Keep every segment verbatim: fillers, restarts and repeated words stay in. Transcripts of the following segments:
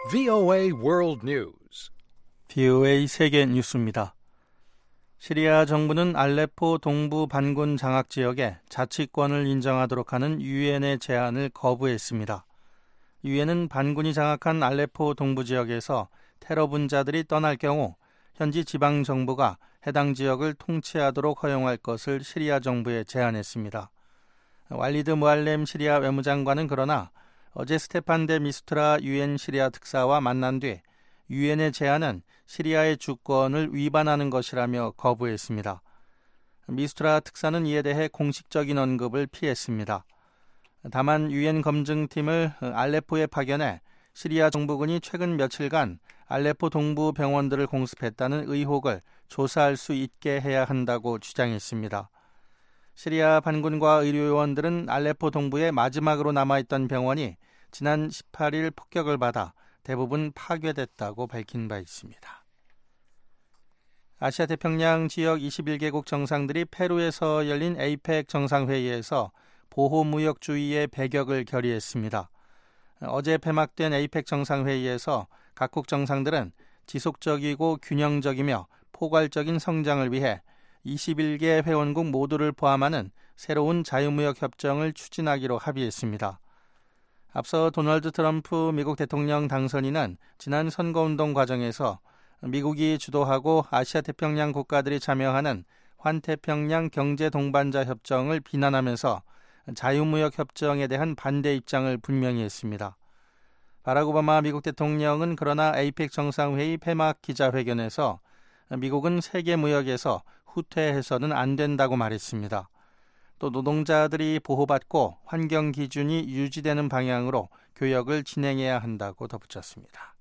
브이오에이 World News. 브이오에이 세계 뉴스입니다. 시리아 정부는 알레포 동부 반군 장악 지역에 자치권을 인정하도록 하는 유엔의 제안을 거부했습니다. 유엔은 반군이 장악한 알레포 동부 지역에서 테러 분자들이 떠날 경우 현지 지방 정부가 해당 지역을 통치하도록 허용할 것을 시리아 정부에 제안했습니다. 왈리드 무알렘 시리아 외무장관은 그러나 어제 스테판 데 미스투라 유엔 시리아 특사와 만난 뒤 유엔의 제안은 시리아의 주권을 위반하는 것이라며 거부했습니다. 미스투라 특사는 이에 대해 공식적인 언급을 피했습니다. 다만 유엔 검증팀을 알레포에 파견해 시리아 정부군이 최근 며칠간 알레포 동부 병원들을 공습했다는 의혹을 조사할 수 있게 해야 한다고 주장했습니다. 시리아 반군과 의료요원들은 알레포 동부의 마지막으로 남아있던 병원이 지난 십팔 일 폭격을 받아 대부분 파괴됐다고 밝힌 바 있습니다. 아시아 태평양 지역 이십일 개국 정상들이 페루에서 열린 에이펙 정상회의에서 보호무역주의의 배격을 결의했습니다. 어제 폐막된 에이펙 정상회의에서 각국 정상들은 지속적이고 균형적이며 포괄적인 성장을 위해 이십일 개 회원국 모두를 포함하는 새로운 자유무역 협정을 추진하기로 합의했습니다. 앞서 도널드 트럼프 미국 대통령 당선인은 지난 선거운동 과정에서 미국이 주도하고 아시아 태평양 국가들이 참여하는 환태평양 경제동반자 협정을 비난하면서 자유무역 협정에 대한 반대 입장을 분명히 했습니다. 바락 오바마 미국 대통령은 그러나 에이펙 정상회의 폐막 기자회견에서 미국은 세계 무역에서 후퇴해서는 안 된다고 말했습니다. 또 노동자들이 보호받고 환경 기준이 유지되는 방향으로 교역을 진행해야 한다고 덧붙였습니다.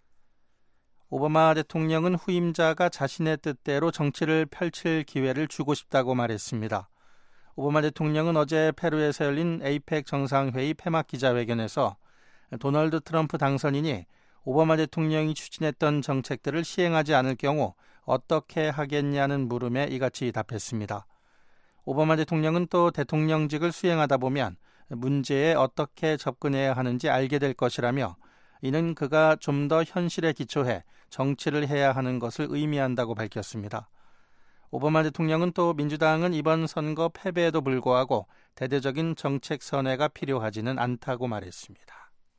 오바마 대통령은 후임자가 자신의 뜻대로 정치를 펼칠 기회를 주고 싶다고 말했습니다. 오바마 대통령은 어제 페루에서 열린 에이펙 정상회의 폐막 기자회견에서 도널드 트럼프 당선인이 오바마 대통령이 추진했던 정책들을 시행하지 않을 경우 어떻게 하겠냐는 물음에 이같이 답했습니다. 오바마 대통령은 또 대통령직을 수행하다 보면 문제에 어떻게 접근해야 하는지 알게 될 것이라며 이는 그가 좀 더 현실에 기초해 정치를 해야 하는 것을 의미한다고 밝혔습니다. 오바마 대통령은 또 민주당은 이번 선거 패배에도 불구하고 대대적인 정책 선회가 필요하지는 않다고 말했습니다.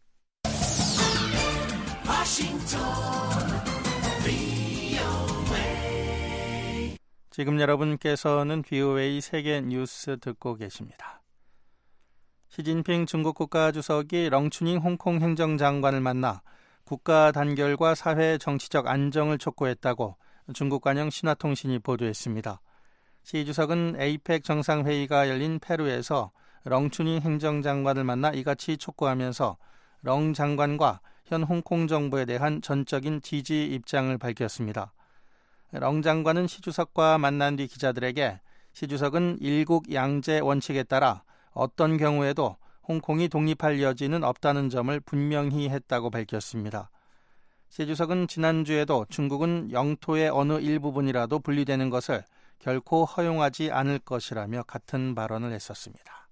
지금 여러분께서는 브이오에이 세계 뉴스 듣고 계십니다. 시진핑 중국 국가주석이 렁추닝 홍콩 행정장관을 만나 국가 단결과 사회 정치적 안정을 촉구했다고 중국 관영 신화통신이 보도했습니다. 시 주석은 에이펙 정상회의가 열린 페루에서 렁추닝 행정장관을 만나 이같이 촉구하면서 렁 장관과 현 홍콩 정부에 대한 전적인 지지 입장을 밝혔습니다. 렁 장관은 시 주석과 만난 뒤 기자들에게 시 주석은 일국 양제 원칙에 따라 어떤 경우에도 홍콩이 독립할 여지는 없다는 점을 분명히 했다고 밝혔습니다. 시 주석은 지난주에도 중국은 영토의 어느 일부분이라도 분리되는 것을 결코 허용하지 않을 것이라며 같은 발언을 했었습니다.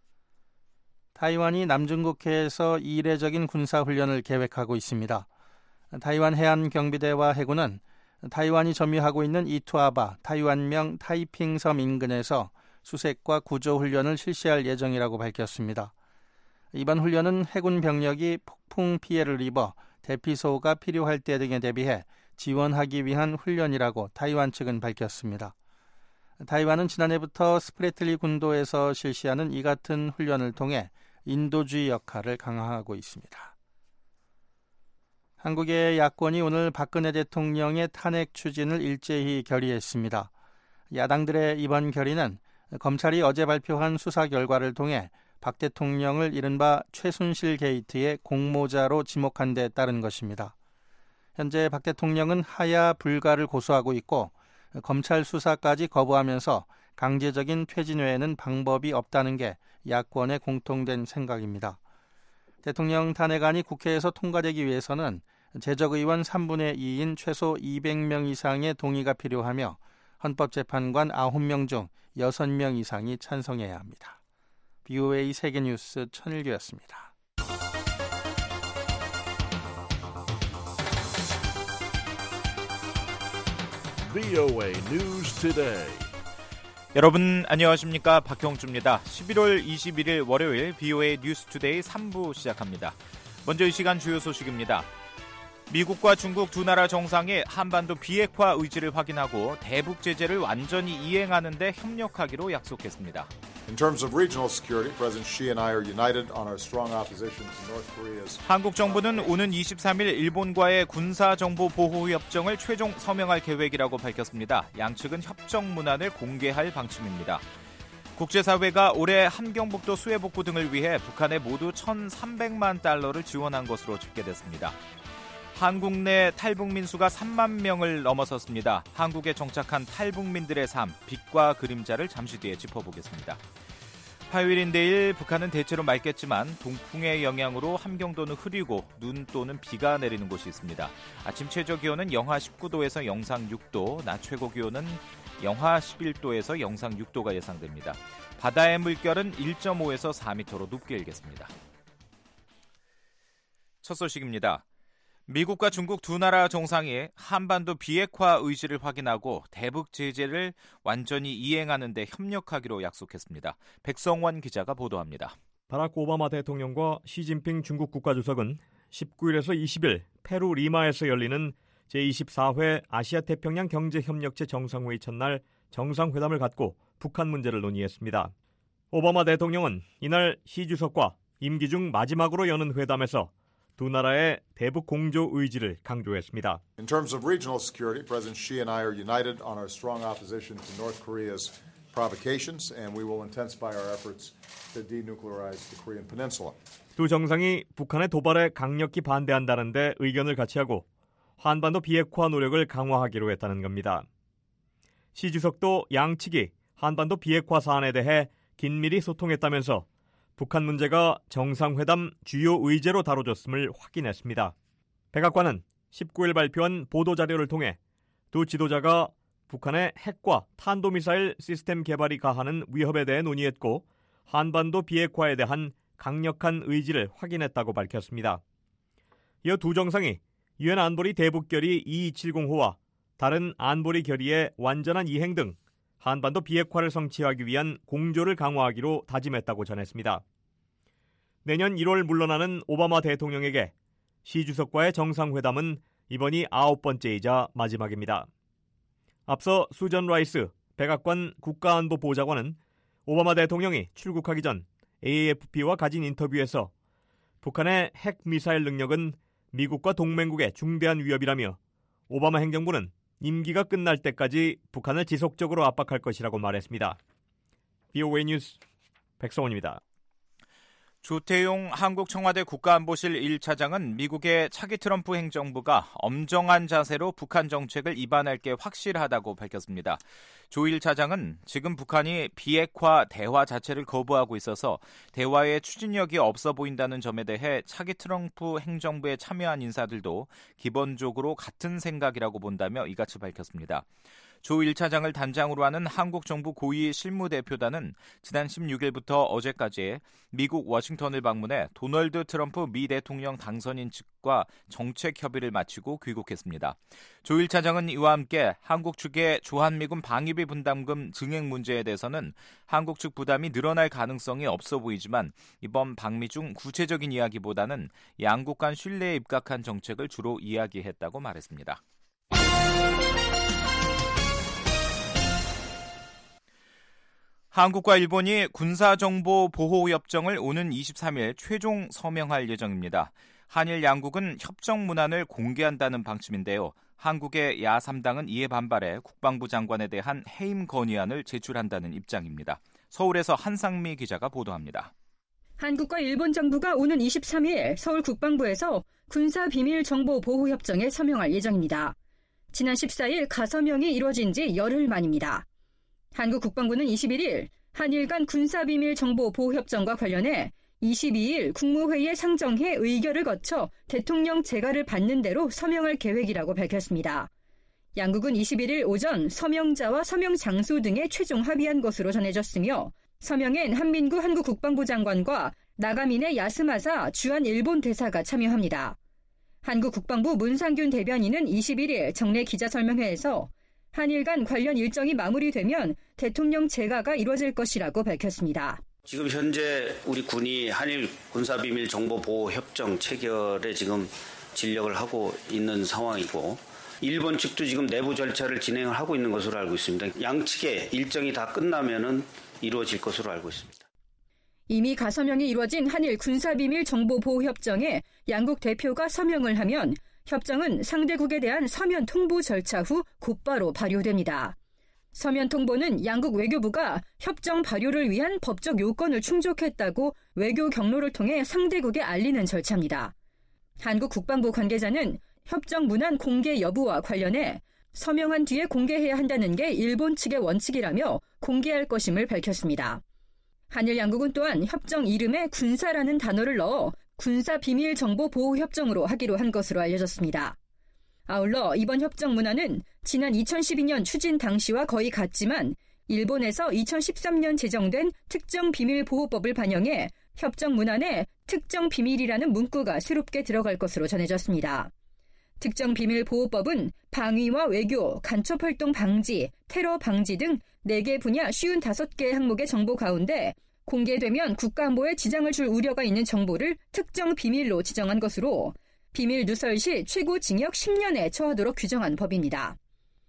타이완이 남중국해에서 이례적인 군사훈련을 계획하고 있습니다. 타이완 해안경비대와 해군은 타이완이 점유하고 있는 이투아바 타이완명 타이핑섬 인근에서 수색과 구조훈련을 실시할 예정이라고 밝혔습니다. 이번 훈련은 해군 병력이 폭풍 피해를 입어 대피소가 필요할 때 등에 대비해 지원하기 위한 훈련이라고 타이완 측은 밝혔습니다. 타이완은 지난해부터 스프레틀리 군도에서 실시하는 이 같은 훈련을 통해 인도주의 역할을 강화하고 있습니다. 한국의 야권이 오늘 박근혜 대통령의 탄핵 추진을 일제히 결의했습니다. 야당들의 이번 결의는 검찰이 어제 발표한 수사 결과를 통해 박 대통령을 이른바 최순실 게이트의 공모자로 지목한 데 따른 것입니다. 현재 박 대통령은 하야 불가를 고수하고 있고 검찰 수사까지 거부하면서 강제적인 퇴진 외에는 방법이 없다는 게 야권의 공통된 생각입니다. 대통령 탄핵안이 국회에서 통과되기 위해서는 재적의원 삼분의 이인 최소 이백 명 이상의 동의가 필요하며 헌법재판관 아홉 명 중 여섯 명 이상이 찬성해야 합니다. 브이오에이 세계뉴스 천일규였습니다. 브이오에이 News Today. 여러분 안녕하십니까? 박형주입니다. 십일월 이십일일 월요일 브이오에이 뉴스 투데이 삼 부 시작합니다. 먼저 이 시간 주요 소식입니다. 미국과 중국 두 나라 정상이 한반도 비핵화 의지를 확인하고 대북 제재를 완전히 이행하는 데 협력하기로 약속했습니다. In terms of regional security, President Xi and I are united on our strong opposition to North Korea's. 한국 정부는 오는 이십삼일 일본과의 군사정보보호협정을 최종 서명할 계획이라고 밝혔습니다. 양측은 협정 문안을 공개할 방침입니다. 국제사회가 올해 함경북도 수해복구 등을 위해 북한에 모두 천삼백만 달러를 지원한 것으로 집계됐습니다. 한국 내 탈북민 수가 삼만 명을 넘어섰습니다. 한국에 정착한 탈북민들의 삶, 빛과 그림자를 잠시 뒤에 짚어보겠습니다. 화요일인 내일 북한은 대체로 맑겠지만 동풍의 영향으로 함경도는 흐리고 눈 또는 비가 내리는 곳이 있습니다. 아침 최저기온은 영하 십구도에서 영상 육도, 낮 최고기온은 영하 십일도에서 영상 육도가 예상됩니다. 바다의 물결은 일점오에서 사 미터로 높게 일겠습니다. 첫 소식입니다. 미국과 중국 두 나라 정상이 한반도 비핵화 의지를 확인하고 대북 제재를 완전히 이행하는 데 협력하기로 약속했습니다. 백성원 기자가 보도합니다. 바락 오바마 대통령과 시진핑 중국 국가주석은 십구일에서 이십일 페루 리마에서 열리는 제이십사회 아시아태평양 경제협력체 정상회의 첫날 정상회담을 갖고 북한 문제를 논의했습니다. 오바마 대통령은 이날 시 주석과 임기 중 마지막으로 여는 회담에서 두 나라의 대북 공조 의지를 강조했습니다. In terms of regional security, President Xi and I are united on our strong opposition to North Korea's provocations, and we will intensify our efforts to denuclearize the Korean Peninsula. 두 정상이 북한의 도발에 강력히 반대한다는 데 의견을 같이 하고 한반도 비핵화 노력을 강화하기로 했다는 겁니다. 시 주석도 양측이 한반도 비핵화 사안에 대해 긴밀히 소통했다면서 북한 문제가 정상회담 주요 의제로 다뤄졌음을 확인했습니다. 백악관은 십구일 발표한 보도자료를 통해 두 지도자가 북한의 핵과 탄도미사일 시스템 개발이 가하는 위협에 대해 논의했고 한반도 비핵화에 대한 강력한 의지를 확인했다고 밝혔습니다. 이어 두 정상이 유엔 안보리 대북결의 이이칠공호와 다른 안보리 결의의 완전한 이행 등 한반도 비핵화를 성취하기 위한 공조를 강화하기로 다짐했다고 전했습니다. 내년 일월 물러나는 오바마 대통령에게 시 주석과의 정상회담은 이번이 아홉 번째이자 마지막입니다. 앞서 수전 라이스 백악관 국가안보보좌관은 오바마 대통령이 출국하기 전 에이에프피와 가진 인터뷰에서 북한의 핵미사일 능력은 미국과 동맹국의 중대한 위협이라며 오바마 행정부는 임기가 끝날 때까지 북한을 지속적으로 압박할 것이라고 말했습니다. 브이오에이 뉴스 백성원입니다. 조태용 한국 청와대 국가안보실 일 차장은 미국의 차기 트럼프 행정부가 엄정한 자세로 북한 정책을 입안할 게 확실하다고 밝혔습니다. 조 일 차장은 지금 북한이 비핵화 대화 자체를 거부하고 있어서 대화에 추진력이 없어 보인다는 점에 대해 차기 트럼프 행정부에 참여한 인사들도 기본적으로 같은 생각이라고 본다며 이같이 밝혔습니다. 조 일 차장을 단장으로 하는 한국 정부 고위 실무대표단은 지난 십육일부터 어제까지 미국 워싱턴을 방문해 도널드 트럼프 미 대통령 당선인 측과 정책 협의를 마치고 귀국했습니다. 조 일 차장은 이와 함께 한국 측의 주한미군 방위비 분담금 증액 문제에 대해서는 한국 측 부담이 늘어날 가능성이 없어 보이지만 이번 방미 중 구체적인 이야기보다는 양국 간 신뢰에 입각한 정책을 주로 이야기했다고 말했습니다. 한국과 일본이 군사정보보호협정을 오는 이십삼일 최종 서명할 예정입니다. 한일 양국은 협정 문안을 공개한다는 방침인데요. 한국의 야삼 당은 이에 반발해 국방부 장관에 대한 해임 건의안을 제출한다는 입장입니다. 서울에서 한상미 기자가 보도합니다. 한국과 일본 정부가 오는 이십삼일 서울 국방부에서 군사비밀정보보호협정에 서명할 예정입니다. 지난 십사일 가서명이 이뤄진 지 열흘 만입니다. 한국 국방부는 이십일일 한일 간 군사비밀정보보호협정과 관련해 이십이일 국무회의에 상정해 의결을 거쳐 대통령 재가를 받는 대로 서명할 계획이라고 밝혔습니다. 양국은 이십일일 오전 서명자와 서명 장소 등에 최종 합의한 것으로 전해졌으며 서명엔 한민구 한국 국방부 장관과 나가미네 야스마사 주한 일본 대사가 참여합니다. 한국 국방부 문상균 대변인은 이십일일 정례 기자설명회에서 한일 간 관련 일정이 마무리되면 대통령 재가가 이뤄질 것이라고 밝혔습니다. 지금 현재 우리 군이 한일 군사비밀정보보호협정 체결에 지금 진력을 하고 있는 상황이고 일본 측도 지금 내부 절차를 진행을 하고 있는 것으로 알고 있습니다. 양측의 일정이 다 끝나면은 이루어질 것으로 알고 있습니다. 이미 가서명이 이루어진 한일 군사비밀정보보호협정에 양국 대표가 서명을 하면 협정은 상대국에 대한 서면 통보 절차 후 곧바로 발효됩니다. 서면 통보는 양국 외교부가 협정 발효를 위한 법적 요건을 충족했다고 외교 경로를 통해 상대국에 알리는 절차입니다. 한국 국방부 관계자는 협정 문안 공개 여부와 관련해 서명한 뒤에 공개해야 한다는 게 일본 측의 원칙이라며 공개할 것임을 밝혔습니다. 한일 양국은 또한 협정 이름에 군사라는 단어를 넣어 군사비밀정보보호협정으로 하기로 한 것으로 알려졌습니다. 아울러 이번 협정 문안은 지난 이천십이 년 추진 당시와 거의 같지만 일본에서 이천십삼 년 제정된 특정비밀보호법을 반영해 협정 문안에 특정비밀이라는 문구가 새롭게 들어갈 것으로 전해졌습니다. 특정비밀보호법은 방위와 외교, 간첩활동 방지, 테러 방지 등 네 개 분야 오십오 개의 항목의 정보 가운데 공개되면 국가안보에 지장을 줄 우려가 있는 정보를 특정 비밀로 지정한 것으로 비밀 누설 시 최고 징역 십 년에 처하도록 규정한 법입니다.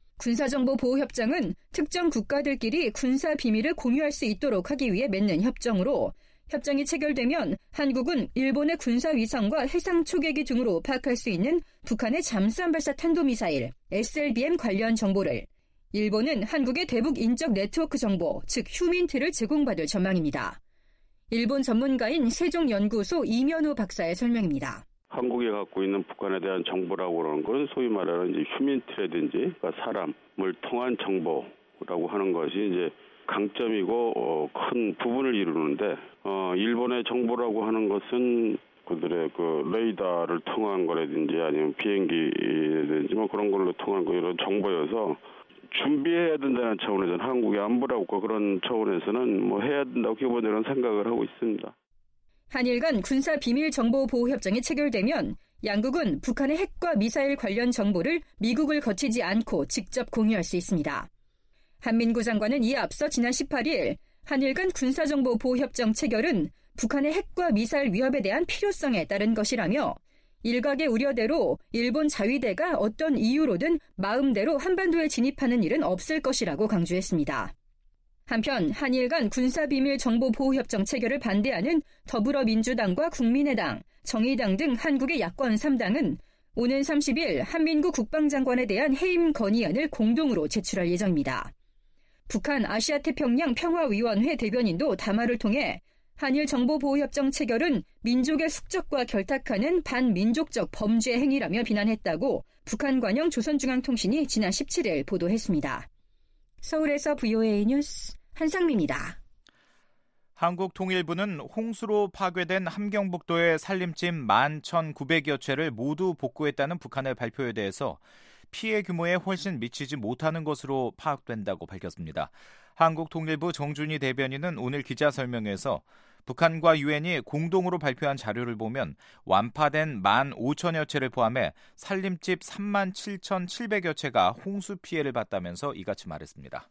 군사정보보호협정은 특정 국가들끼리 군사 비밀을 공유할 수 있도록 하기 위해 맺는 협정으로 협정이 체결되면 한국은 일본의 군사위성과 해상 초계기 등으로 파악할 수 있는 북한의 잠수함 발사 탄도미사일 에스엘비엠 관련 정보를, 일본은 한국의 대북 인적 네트워크 정보, 즉 휴민트를 제공받을 전망입니다. 일본 전문가인 세종연구소 이면호 박사의 설명입니다. 한국이 갖고 있는 북한에 대한 정보라고 하는 건 소위 말하는 이제 휴민트라든지 그러니까 사람을 통한 정보라고 하는 것이 이제 강점이고 어, 큰 부분을 이루는데 어, 일본의 정보라고 하는 것은 그들의 그 레이더를 통한 거라든지 아니면 비행기라든지 뭐 그런 걸로 통한 거 이런 정보여서 준비해야 된다는 차원에서는 한국의 안보라고 그런 차원에서는 뭐 해야 된다고 기본적으로 생각을 하고 있습니다. 한일 간 군사비밀정보보호협정이 체결되면 양국은 북한의 핵과 미사일 관련 정보를 미국을 거치지 않고 직접 공유할 수 있습니다. 한민구 장관은 이에 앞서 지난 십팔 일 한일 간 군사정보보호협정 체결은 북한의 핵과 미사일 위협에 대한 필요성에 따른 것이라며 일각의 우려대로 일본 자위대가 어떤 이유로든 마음대로 한반도에 진입하는 일은 없을 것이라고 강조했습니다. 한편 한일 간 군사비밀정보보호협정 체결을 반대하는 더불어민주당과 국민의당, 정의당 등 한국의 야권 삼 당은 오는 삼십 일 한민구 국방장관에 대한 해임 건의안을 공동으로 제출할 예정입니다. 북한 아시아태평양 평화위원회 대변인도 담화를 통해 한일 정보보호협정 체결은 민족의 숙적과 결탁하는 반민족적 범죄 행위라며 비난했다고 북한 관영 조선중앙통신이 지난 십칠 일 보도했습니다. 서울에서 브이오에이 뉴스 한상미입니다. 한국통일부는 홍수로 파괴된 함경북도의 산림집 만 천구백여 채를 모두 복구했다는 북한의 발표에 대해서 피해 규모에 훨씬 미치지 못하는 것으로 파악된다고 밝혔습니다. 한국통일부 정준희 대변인은 오늘 기자설명회에서 북한과 유엔이 공동으로 발표한 자료를 보면 완파된 만 오천여 채를 포함해 산림집 삼만 칠천칠백여 채가 홍수 피해를 봤다면서 이같이 말했습니다.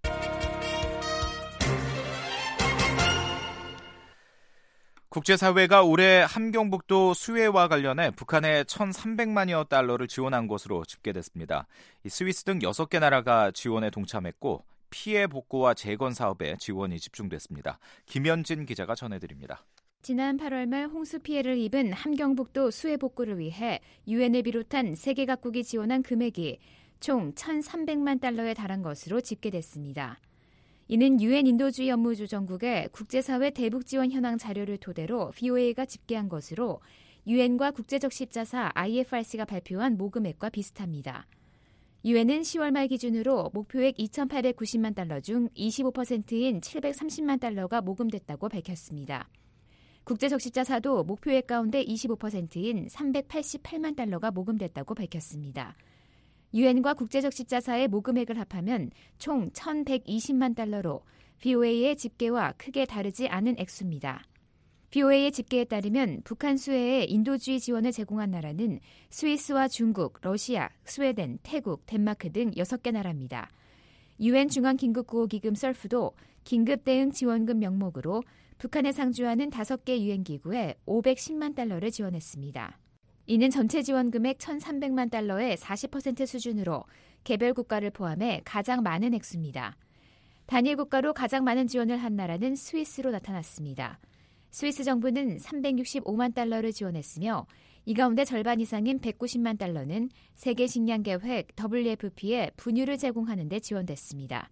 국제사회가 올해 함경북도 수해와 관련해 북한에 천삼백만여 달러를 지원한 것으로 집계됐습니다. 스위스 등 여섯 개 나라가 지원에 동참했고 피해 복구와 재건 사업에 지원이 집중됐습니다. 김현진 기자가 전해드립니다. 지난 팔월 말 홍수 피해를 입은 함경북도 수해 복구를 위해 유엔을 비롯한 세계 각국이 지원한 금액이 총 천삼백만 달러에 달한 것으로 집계됐습니다. 이는 유엔 인도주의 업무조정국의 국제사회 대북지원 현황 자료를 토대로 브이오에이가 집계한 것으로 유엔과 국제적 십자사 아이에프알씨가 발표한 모금액과 비슷합니다. 유엔은 시월 말 기준으로 목표액 이천팔백구십만 달러 중 이십오 퍼센트인 칠백삼십만 달러가 모금됐다고 밝혔습니다. 국제적 십자사도 목표액 가운데 이십오 퍼센트인 삼백팔십팔만 달러가 모금됐다고 밝혔습니다. 유엔과 국제적 십자사의 모금액을 합하면 총 천백이십만 달러로 브이오에이의 집계와 크게 다르지 않은 액수입니다. 비오에이의 집계에 따르면 북한 수해에 인도주의 지원을 제공한 나라는 스위스와 중국, 러시아, 스웨덴, 태국, 덴마크 등 여섯 개 나라입니다. 유엔 중앙긴급구호기금 서프도 긴급대응 지원금 명목으로 북한에 상주하는 다섯 개 유엔기구에 오백십만 달러를 지원했습니다. 이는 전체 지원금액 천삼백만 달러의 사십 퍼센트 수준으로 개별 국가를 포함해 가장 많은 액수입니다. 단일 국가로 가장 많은 지원을 한 나라는 스위스로 나타났습니다. 스위스 정부는 삼백육십오만 달러를 지원했으며 이 가운데 절반 이상인 백구십만 달러는 세계식량계획 더블유에프피에 분유를 제공하는 데 지원됐습니다.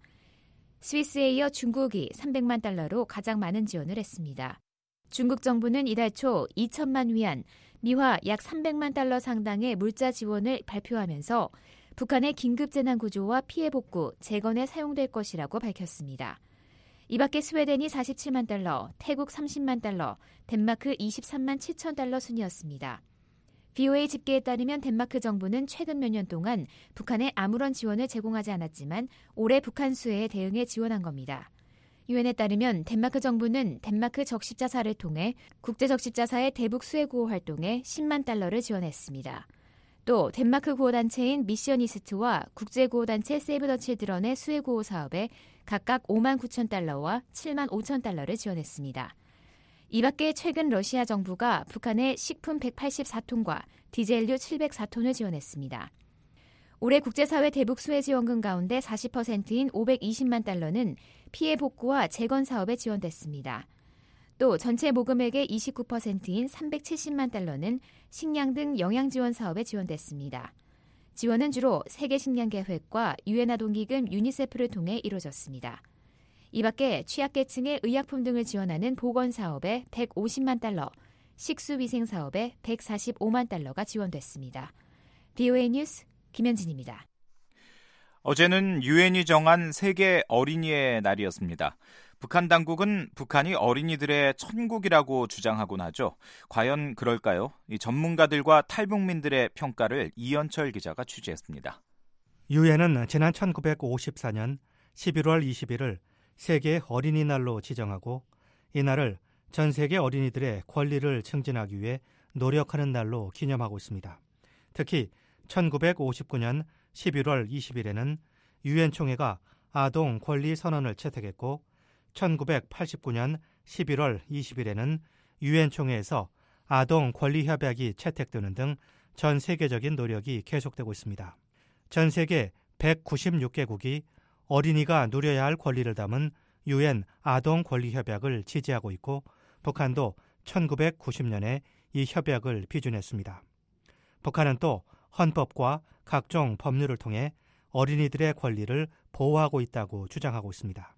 스위스에 이어 중국이 삼백만 달러로 가장 많은 지원을 했습니다. 중국 정부는 이달 초 이천만 위안, 미화 약 삼백만 달러 상당의 물자 지원을 발표하면서 북한의 긴급재난구조와 피해복구, 재건에 사용될 것이라고 밝혔습니다. 이 밖에 스웨덴이 사십칠만 달러, 태국 삼십만 달러, 덴마크 이십삼만 칠천 달러 순이었습니다. 비오에이 집계에 따르면 덴마크 정부는 최근 몇 년 동안 북한에 아무런 지원을 제공하지 않았지만 올해 북한 수해에 대응해 지원한 겁니다. 유엔에 따르면 덴마크 정부는 덴마크 적십자사를 통해 국제적십자사의 대북 수해 구호 활동에 십만 달러를 지원했습니다. 또 덴마크 구호단체인 미션 이스트와 국제구호단체 세이브 더 칠드런의 수해 구호 사업에 각각 오만 구천 달러와 칠만 오천 달러를 지원했습니다. 이 밖에 최근 러시아 정부가 북한에 식품 백팔십사 톤과 디젤류 칠백사 톤을 지원했습니다. 올해 국제사회 대북 수해 지원금 가운데 사십 퍼센트인 오백이십만 달러는 피해 복구와 재건 사업에 지원됐습니다. 또 전체 모금액의 이십구 퍼센트인 삼백칠십만 달러는 식량 등 영양 지원 사업에 지원됐습니다. 지원은 주로 세계식량계획과 유엔 아동기금 유니세프를 통해 이루어졌습니다. 이 밖에 취약계층의 의약품 등을 지원하는 보건사업에 백오십만 달러, 식수위생사업에 백사십오만 달러가 지원됐습니다. 비오에이 뉴스 김현진입니다. 어제는 유엔이 정한 세계 어린이의 날이었습니다. 북한 당국은 북한이 어린이들의 천국이라고 주장하곤 하죠. 과연 그럴까요? 이 전문가들과 탈북민들의 평가를 이현철 기자가 취재했습니다. 유엔은 지난 천구백오십사 년 십일월 이십일을 세계 어린이날로 지정하고 이날을 전 세계 어린이들의 권리를 증진하기 위해 노력하는 날로 기념하고 있습니다. 특히 천구백오십구 년 십일월 이십일에는 유엔 총회가 아동 권리 선언을 채택했고 천구백팔십구 년 십일월 이십일에는 유엔 총회에서 아동 권리 협약이 채택되는 등 전 세계적인 노력이 계속되고 있습니다. 전 세계 백구십육 개국이 어린이가 누려야 할 권리를 담은 유엔 아동 권리 협약을 지지하고 있고 북한도 천구백구십 년에 이 협약을 비준했습니다. 북한은 또 헌법과 각종 법률을 통해 어린이들의 권리를 보호하고 있다고 주장하고 있습니다.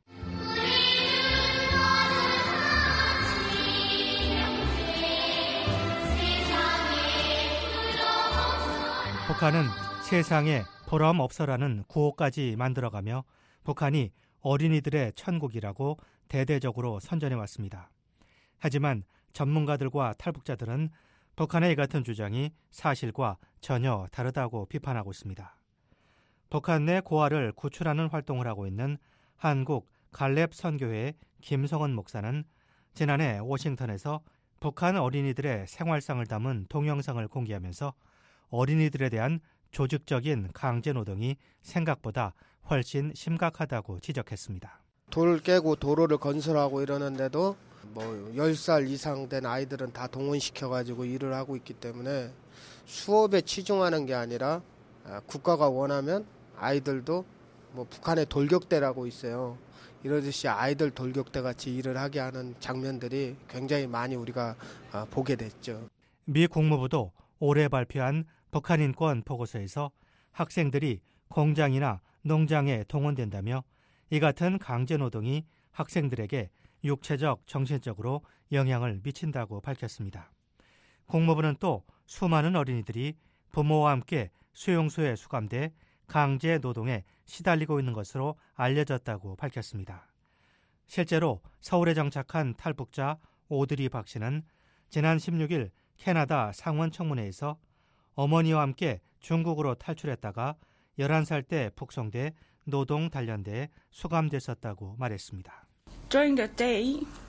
북한은 세상에 보람 없어라는 구호까지 만들어가며 북한이 어린이들의 천국이라고 대대적으로 선전해왔습니다. 하지만 전문가들과 탈북자들은 북한의 이 같은 주장이 사실과 전혀 다르다고 비판하고 있습니다. 북한 내 고아를 구출하는 활동을 하고 있는 한국 갈렙 선교회 김성은 목사는 지난해 워싱턴에서 북한 어린이들의 생활상을 담은 동영상을 공개하면서 어린이들에 대한 조직적인 강제노동이 생각보다 훨씬 심각하다고 지적했습니다. 돌을 깨고 도로를 건설하고 이러는데도 뭐 열 살 이상 된 아이들은 다 동원시켜가지고 일을 하고 있기 때문에 수업에 치중하는 게 아니라 국가가 원하면 아이들도 뭐 북한의 돌격대라고 있어요. 이러듯이 아이들 돌격대 같이 일을 하게 하는 장면들이 굉장히 많이 우리가 보게 됐죠. 미 국무부도 올해 발표한 북한 인권 보고서에서 학생들이 공장이나 농장에 동원된다며 이 같은 강제노동이 학생들에게 육체적, 정신적으로 영향을 미친다고 밝혔습니다. 국무부는 또 수많은 어린이들이 부모와 함께 수용소에 수감돼 강제 노동에 시달리고 있는 것으로 알려졌다고 밝혔습니다. 실제로 서울에 정착한 탈북자 오드리 박 씨는 지난 십육 일 캐나다 상원 청문회에서 어머니와 함께 중국으로 탈출했다가 열한 살 때 북송돼 노동 단련대에 수감됐었다고 말했습니다. During the day,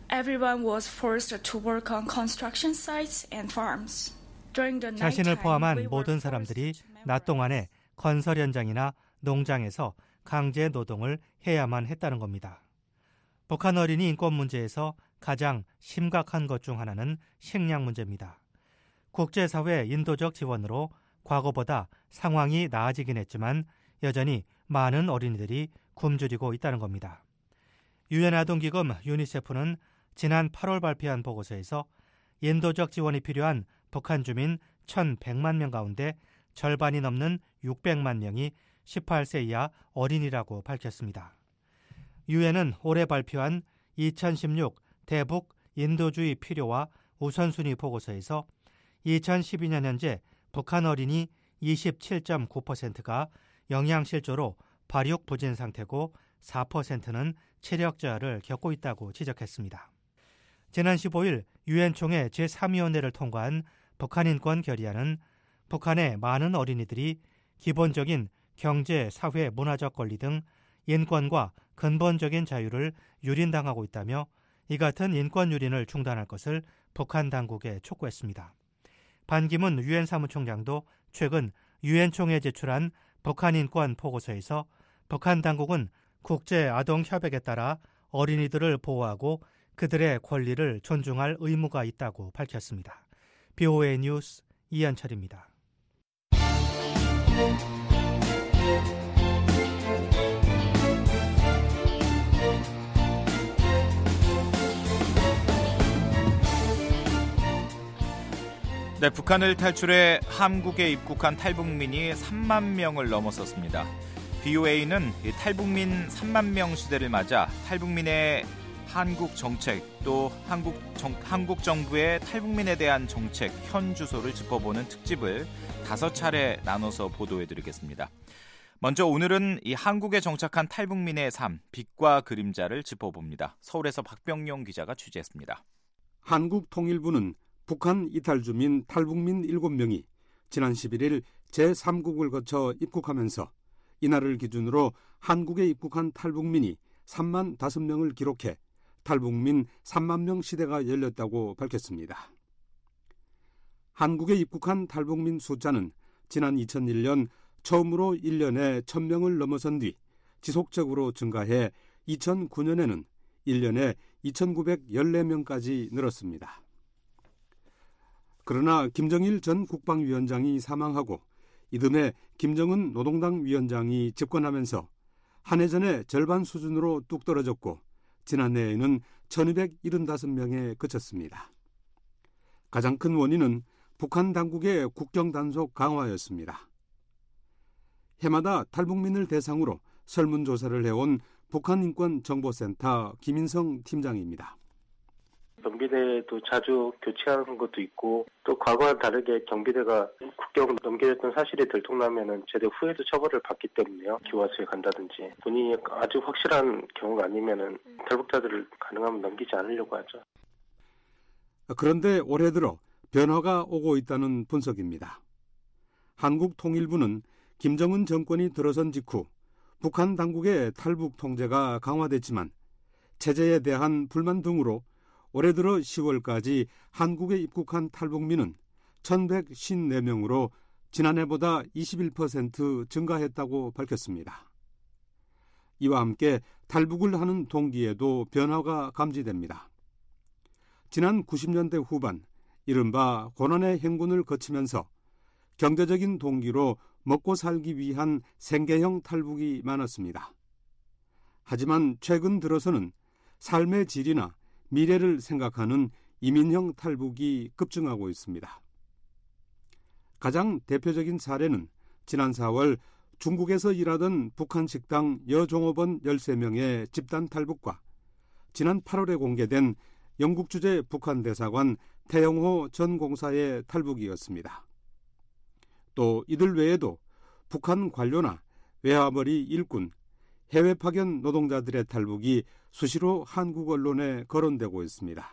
Everyone was forced to work on construction sites and farms. During the 자신을 nighttime, 포함한 we were 모든 forced 사람들이 to memorize. 낮 동안에 건설 현장이나 농장에서 강제 노동을 해야만 했다는 겁니다. 북한 어린이 인권 문제에서 가장 심각한 것 중 하나는 식량 문제입니다. 국제사회 인도적 지원으로 과거보다 상황이 나아지긴 했지만 여전히 많은 어린이들이 굶주리고 있다는 겁니다. 유엔 아동기금 유니세프는 지난 팔월 발표한 보고서에서 인도적 지원이 필요한 북한 주민 천백만 명 가운데 절반이 넘는 육백만 명이 십팔 세 이하 어린이라고 밝혔습니다. 유엔은 올해 발표한 이천십육 대북 인도주의 필요와 우선순위 보고서에서 이천십이 년 현재 북한 어린이 이십칠 점 구 퍼센트가 영양실조로 발육 부진 상태고 사 퍼센트는 체력 저하를 겪고 있다고 지적했습니다. 지난 십오 일 유엔 총회 제삼 위원회를 통과한 북한 인권 결의안은 북한의 많은 어린이들이 기본적인 경제, 사회, 문화적 권리 등 인권과 근본적인 자유를 유린당하고 있다며 이 같은 인권 유린을 중단할 것을 북한 당국에 촉구했습니다. 반기문 유엔 사무총장도 최근 유엔 총회에 제출한 북한 인권 보고서에서 북한 당국은 국제 아동 협약에 따라 어린이들을 보호하고 그들의 권리를 존중할 의무가 있다고 밝혔습니다. 비오에이 뉴스 이현철입니다. 네, 북한을 탈출해 한국에 입국한 탈북민이 삼만 명을 넘어섰습니다. 비오에이는 탈북민 삼만 명 시대를 맞아 탈북민의 한국 정책 또 한국, 정, 한국 정부의 탈북민에 대한 정책 현 주소를 짚어보는 특집을 다섯 차례 나눠서 보도해드리겠습니다. 먼저 오늘은 이 한국에 정착한 탈북민의 삶, 빛과 그림자를 짚어봅니다. 서울에서 박병용 기자가 취재했습니다. 한국통일부는 북한 이탈 주민 탈북민 일곱 명이 지난 십일 일 제삼국을 거쳐 입국하면서 이날을 기준으로 한국에 입국한 탈북민이 삼만 다섯 명을 기록해 탈북민 삼만 명 시대가 열렸다고 밝혔습니다. 한국에 입국한 탈북민 숫자는 지난 이천일 년 처음으로 일 년에 천 명을 넘어선 뒤 지속적으로 증가해 이천구 년에는 일 년에 이천구백십사 명까지 늘었습니다. 그러나 김정일 전 국방위원장이 사망하고 이듬해 김정은 노동당 위원장이 집권하면서 한 해 전에 절반 수준으로 뚝 떨어졌고 지난해에는 천이백칠십오 명에 그쳤습니다. 가장 큰 원인은 북한 당국의 국경 단속 강화였습니다. 해마다 탈북민을 대상으로 설문조사를 해온 북한인권정보센터 김인성 팀장입니다. 경비대도 자주 교체하는 것도 있고 또 과거와 다르게 경비대가 국경을 넘겨졌던 사실이 들통나면은 제대 후에도 처벌을 받기 때문에요. 기와수에 간다든지 본인이 아주 확실한 경우가 아니면은 탈북자들을 가능하면 넘기지 않으려고 하죠. 그런데 올해 들어 변화가 오고 있다는 분석입니다. 한국통일부는 김정은 정권이 들어선 직후 북한 당국의 탈북 통제가 강화됐지만 체제에 대한 불만 등으로 올해 들어 시월까지 한국에 입국한 탈북민은 천백오십사 명으로 지난해보다 이십일 퍼센트 증가했다고 밝혔습니다. 이와 함께 탈북을 하는 동기에도 변화가 감지됩니다. 지난 구십 년대 후반 이른바 고난의 행군을 거치면서 경제적인 동기로 먹고 살기 위한 생계형 탈북이 많았습니다. 하지만 최근 들어서는 삶의 질이나 미래를 생각하는 이민형 탈북이 급증하고 있습니다. 가장 대표적인 사례는 지난 사월 중국에서 일하던 북한 식당 여종업원 열세 명의 집단 탈북과 지난 팔월에 공개된 영국 주재 북한 대사관 태영호 전 공사의 탈북이었습니다. 또 이들 외에도 북한 관료나 외화벌이 일꾼, 해외 파견 노동자들의 탈북이 수시로 한국 언론에 거론되고 있습니다.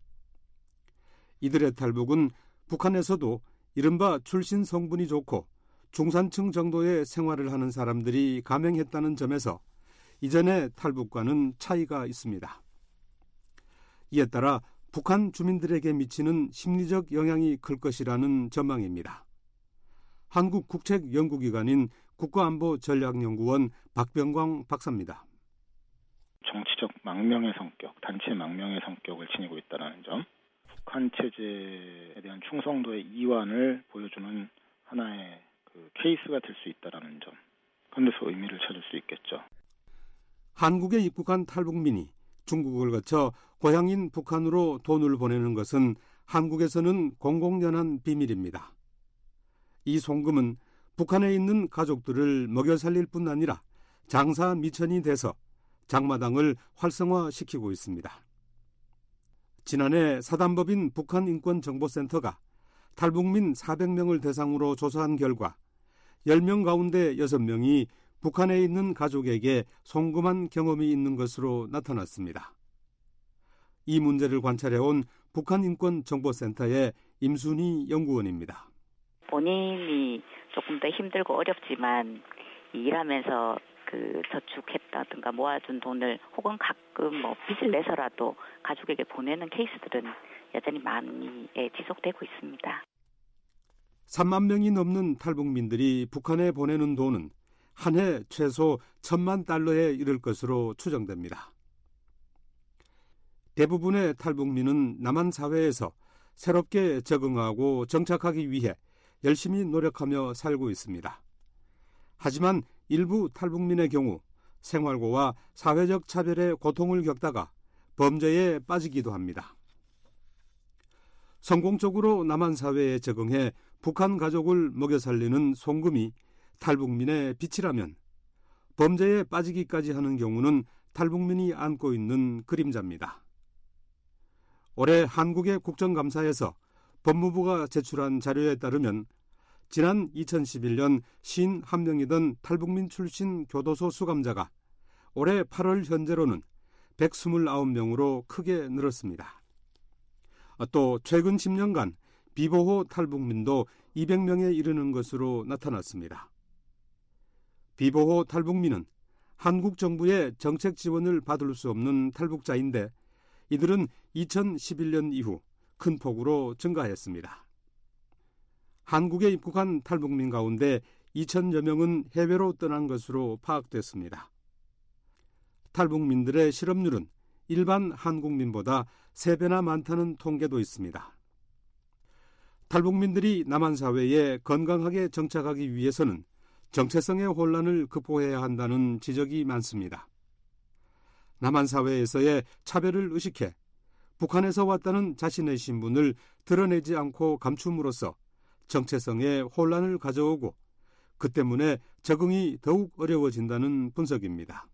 이들의 탈북은 북한에서도 이른바 출신 성분이 좋고 중산층 정도의 생활을 하는 사람들이 감행했다는 점에서 이전의 탈북과는 차이가 있습니다. 이에 따라 북한 주민들에게 미치는 심리적 영향이 클 것이라는 전망입니다. 한국 국책연구기관인 국가안보전략연구원 박병광 박사입니다. 정치적 망명의 성격, 단체 망명의 성격을 지니고 있다는 점, 북한 체제에 대한 충성도의 이완을 보여주는 하나의 그 케이스가 될 수 있다는 점, 그런 데서 의미를 찾을 수 있겠죠. 한국에 입국한 탈북민이 중국을 거쳐 고향인 북한으로 돈을 보내는 것은 한국에서는 공공연한 비밀입니다. 이 송금은 북한에 있는 가족들을 먹여 살릴 뿐 아니라 장사 미천이 돼서 장마당을 활성화시키고 있습니다. 지난해 사단법인 북한인권정보센터가 탈북민 사백 명을 대상으로 조사한 결과 열 명 가운데 여섯 명이 북한에 있는 가족에게 송금한 경험이 있는 것으로 나타났습니다. 이 문제를 관찰해온 북한인권정보센터의 임순희 연구원입니다. 본인이 조금 더 힘들고 어렵지만 일하면서 그 저축했다든가 모아둔 돈을 혹은 가끔 뭐 빚을 내서라도 가족에게 보내는 케이스들은 여전히 많이 지속되고 있습니다. 삼만 명이 넘는 탈북민들이 북한에 보내는 돈은 한 해 최소 천만 달러에 이를 것으로 추정됩니다. 대부분의 탈북민은 남한 사회에서 새롭게 적응하고 정착하기 위해 열심히 노력하며 살고 있습니다. 하지만 일부 탈북민의 경우 생활고와 사회적 차별의 고통을 겪다가 범죄에 빠지기도 합니다. 성공적으로 남한 사회에 적응해 북한 가족을 먹여 살리는 송금이 탈북민의 빛이라면 범죄에 빠지기까지 하는 경우는 탈북민이 안고 있는 그림자입니다. 올해 한국의 국정감사에서 법무부가 제출한 자료에 따르면 지난 이천십일 년 오십일 명이던 탈북민 출신 교도소 수감자가 올해 팔월 현재로는 백이십구 명으로 크게 늘었습니다. 또 최근 십 년간 비보호 탈북민도 이백 명에 이르는 것으로 나타났습니다. 비보호 탈북민은 한국 정부의 정책 지원을 받을 수 없는 탈북자인데 이들은 이천십일 년 이후 큰 폭으로 증가했습니다. 한국에 입국한 탈북민 가운데 이천여 명은 해외로 떠난 것으로 파악됐습니다. 탈북민들의 실업률은 일반 한국민보다 세 배나 많다는 통계도 있습니다. 탈북민들이 남한 사회에 건강하게 정착하기 위해서는 정체성의 혼란을 극복해야 한다는 지적이 많습니다. 남한 사회에서의 차별을 의식해 북한에서 왔다는 자신의 신분을 드러내지 않고 감춤으로써 정체성에 혼란을 가져오고 그 때문에 적응이 더욱 어려워진다는 분석입니다.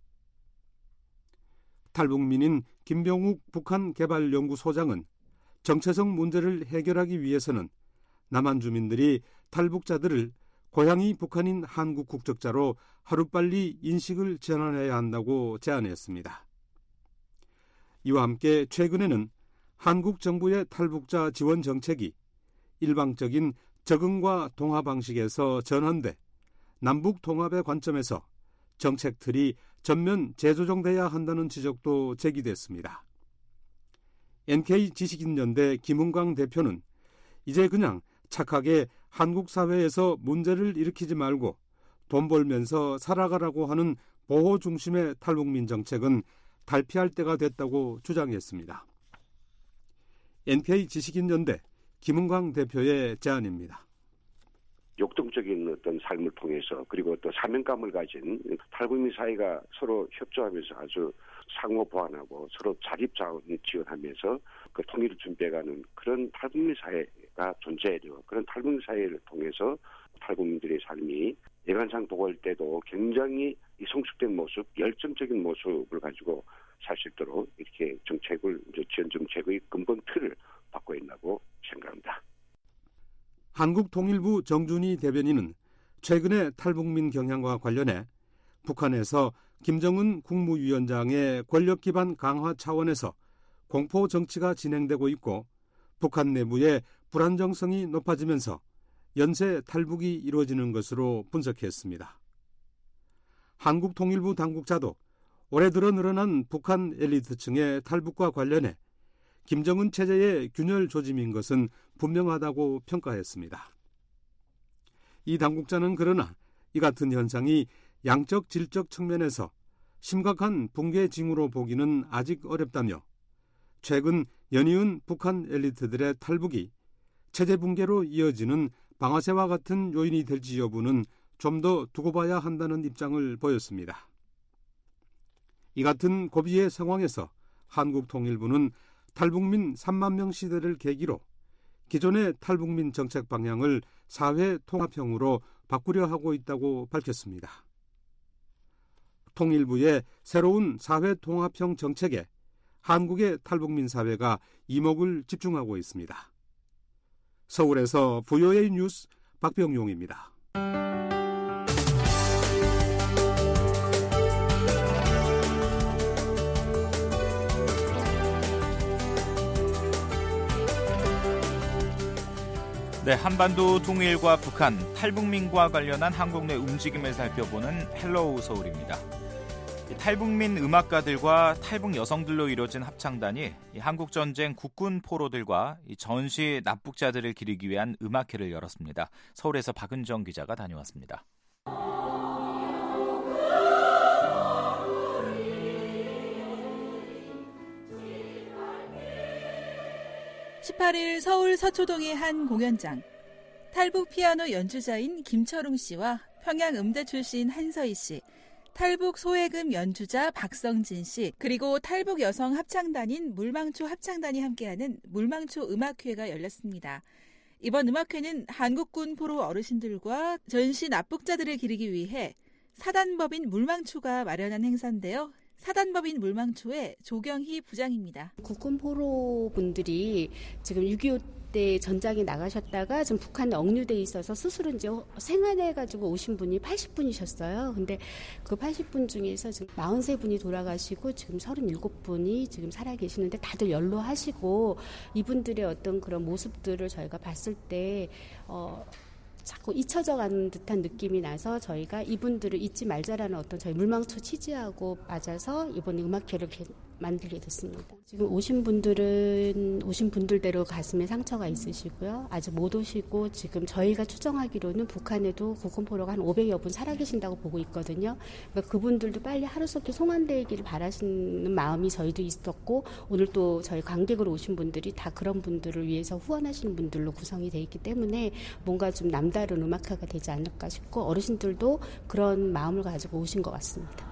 탈북민인 김병욱 북한개발연구소장은 정체성 문제를 해결하기 위해서는 남한 주민들이 탈북자들을 고향이 북한인 한국 국적자로 하루빨리 인식을 전환해야 한다고 제안했습니다. 이와 함께 최근에는 한국 정부의 탈북자 지원 정책이 일방적인 적응과 동화 방식에서 전환돼 남북 통합의 관점에서 정책 틀이 전면 재조정돼야 한다는 지적도 제기됐습니다. 엔케이 지식인연대 김은광 대표는 이제 그냥 착하게 한국 사회에서 문제를 일으키지 말고 돈 벌면서 살아가라고 하는 보호 중심의 탈북민 정책은 달피할 때가 됐다고 주장했습니다. 엔케이 지식인연대 김은광 대표의 제안입니다. 역동적인 어떤 삶을 통해서 그리고 또 사명감을 가진 탈북민 사회가 서로 협조하면서 아주 상호 보완하고 서로 자립 자원 지원하면서 그 통일을 준비해가는 그런 탈북민 사회가 존재해야 되고 그런 탈북민 사회를 통해서 탈북민들의 삶이 예관상 도갈 때도 굉장히 이 성숙된 모습, 열정적인 모습을 가지고 살 수 있도록 이렇게 정책을 지원 정책의 근본 틀을 바꿔야 한다고 생각합니다. 한국통일부 정준희 대변인은 최근에 탈북민 경향과 관련해 북한에서 김정은 국무위원장의 권력 기반 강화 차원에서 공포 정치가 진행되고 있고 북한 내부의 불안정성이 높아지면서 연쇄 탈북이 이루어지는 것으로 분석했습니다. 한국통일부 당국자도 올해 들어 늘어난 북한 엘리트층의 탈북과 관련해 김정은 체제의 균열 조짐인 것은 분명하다고 평가했습니다. 이 당국자는 그러나 이 같은 현상이 양적 질적 측면에서 심각한 붕괴 징후로 보기는 아직 어렵다며 최근 연이은 북한 엘리트들의 탈북이 체제 붕괴로 이어지는 방아쇠와 같은 요인이 될지 여부는 좀 더 두고 봐야 한다는 입장을 보였습니다. 이 같은 고비의 상황에서 한국통일부는 탈북민 삼만 명 시대를 계기로 기존의 탈북민 정책 방향을 사회 통합형으로 바꾸려 하고 있다고 밝혔습니다. 통일부의 새로운 사회 통합형 정책에 한국의 탈북민 사회가 이목을 집중하고 있습니다. 서울에서 브이오에이 뉴스 박병용입니다. 네, 한반도 통일과 북한, 탈북민과 관련한 한국 내 움직임을 살펴보는 헬로우 서울입니다. 탈북민 음악가들과 탈북 여성들로 이루어진 합창단이 한국전쟁 국군 포로들과 전시 납북자들을 기리기 위한 음악회를 열었습니다. 서울에서 박은정 기자가 다녀왔습니다. 십팔 일 서울 서초동의 한 공연장. 탈북 피아노 연주자인 김철웅 씨와 평양 음대 출신 한서희 씨, 탈북 소해금 연주자 박성진 씨, 그리고 탈북 여성 합창단인 물망초 합창단이 함께하는 물망초 음악회가 열렸습니다. 이번 음악회는 한국군 포로 어르신들과 전시 납북자들을 기리기 위해 사단법인 물망초가 마련한 행사인데요. 사단법인 물망초의 조경희 부장입니다. 국군 포로분들이 지금 육이오 때 전장에 나가셨다가 지금 북한에 억류돼 있어서 스스로 이제 생활해가지고 오신 분이 팔십 분이셨어요. 근데 그 팔십 분 중에서 지금 사십삼 분이 돌아가시고 지금 삼십칠 분이 지금 살아계시는데 다들 연로하시고 이분들의 어떤 그런 모습들을 저희가 봤을 때 어, 자꾸 잊혀져 가는 듯한 느낌이 나서 저희가 이분들을 잊지 말자라는 어떤 저희 물망초 취지하고 맞아서 이번에 음악회를 만들게 됐습니다. 지금 오신 분들은 오신 분들대로 가슴에 상처가 있으시고요. 아직 못 오시고 지금 저희가 추정하기로는 북한에도 국군포로가 한 오백여 분 살아계신다고 보고 있거든요. 그러니까 그분들도 빨리 하루속히 송환되기를 바라시는 마음이 저희도 있었고 오늘 또 저희 관객으로 오신 분들이 다 그런 분들을 위해서 후원하시는 분들로 구성이 돼 있기 때문에 뭔가 좀 남다른 음악회가 되지 않을까 싶고 어르신들도 그런 마음을 가지고 오신 것 같습니다.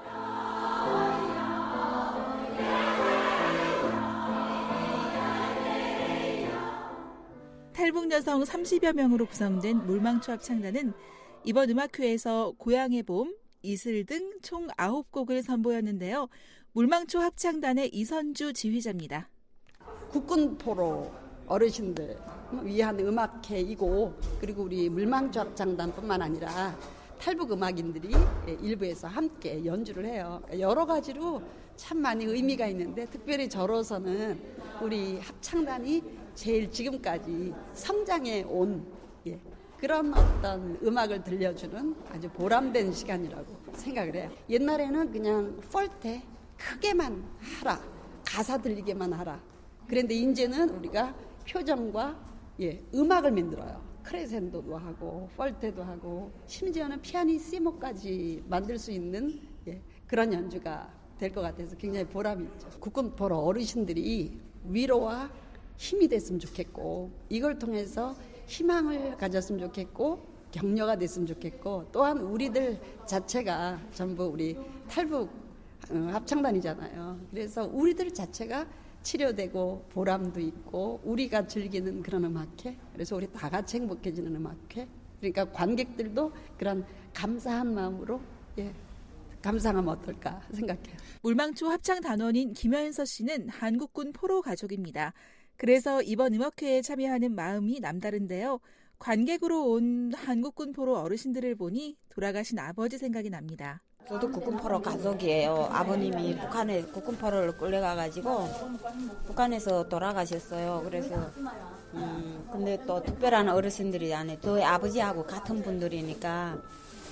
탈북 여성 삼십여 명으로 구성된 물망초 합창단은 이번 음악회에서 고향의 봄, 이슬 등 총 아홉 곡을 선보였는데요. 물망초 합창단의 이선주 지휘자입니다. 국군 포로 어르신들 위한 음악회이고 그리고 우리 물망초 합창단뿐만 아니라 탈북 음악인들이 일부에서 함께 연주를 해요. 여러 가지로 참 많이 의미가 있는데 특별히 저로서는 우리 합창단이 제일 지금까지 성장해 온 예, 그런 어떤 음악을 들려주는 아주 보람된 시간이라고 생각을 해요. 옛날에는 그냥 폴테 크게만 하라, 가사 들리게만 하라. 그런데 이제는 우리가 표정과 예, 음악을 만들어요. 크레센도도 하고 폴테도 하고 심지어는 피아니시모까지 만들 수 있는 예, 그런 연주가 될 것 같아서 굉장히 보람이 있죠. 국군 포로 어르신들이 위로와 힘이 됐으면 좋겠고 이걸 통해서 희망을 가졌으면 좋겠고 격려가 됐으면 좋겠고 또한 우리들 자체가 전부 우리 탈북 합창단이잖아요. 그래서 우리들 자체가 치료되고 보람도 있고 우리가 즐기는 그런 음악회, 그래서 우리 다 같이 행복해지는 음악회, 그러니까 관객들도 그런 감사한 마음으로 예, 감상하면 어떨까 생각해요. 물망초 합창단원인 김현서 씨는 한국군 포로 가족입니다. 그래서 이번 음악회에 참여하는 마음이 남다른데요. 관객으로 온 한국군 포로 어르신들을 보니 돌아가신 아버지 생각이 납니다. 저도 국군포로 가족이에요. 아버님이 북한에 국군포로를 끌려가가지고 북한에서 돌아가셨어요. 그래서 음 근데 또 특별한 어르신들이 안에 저희 아버지하고 같은 분들이니까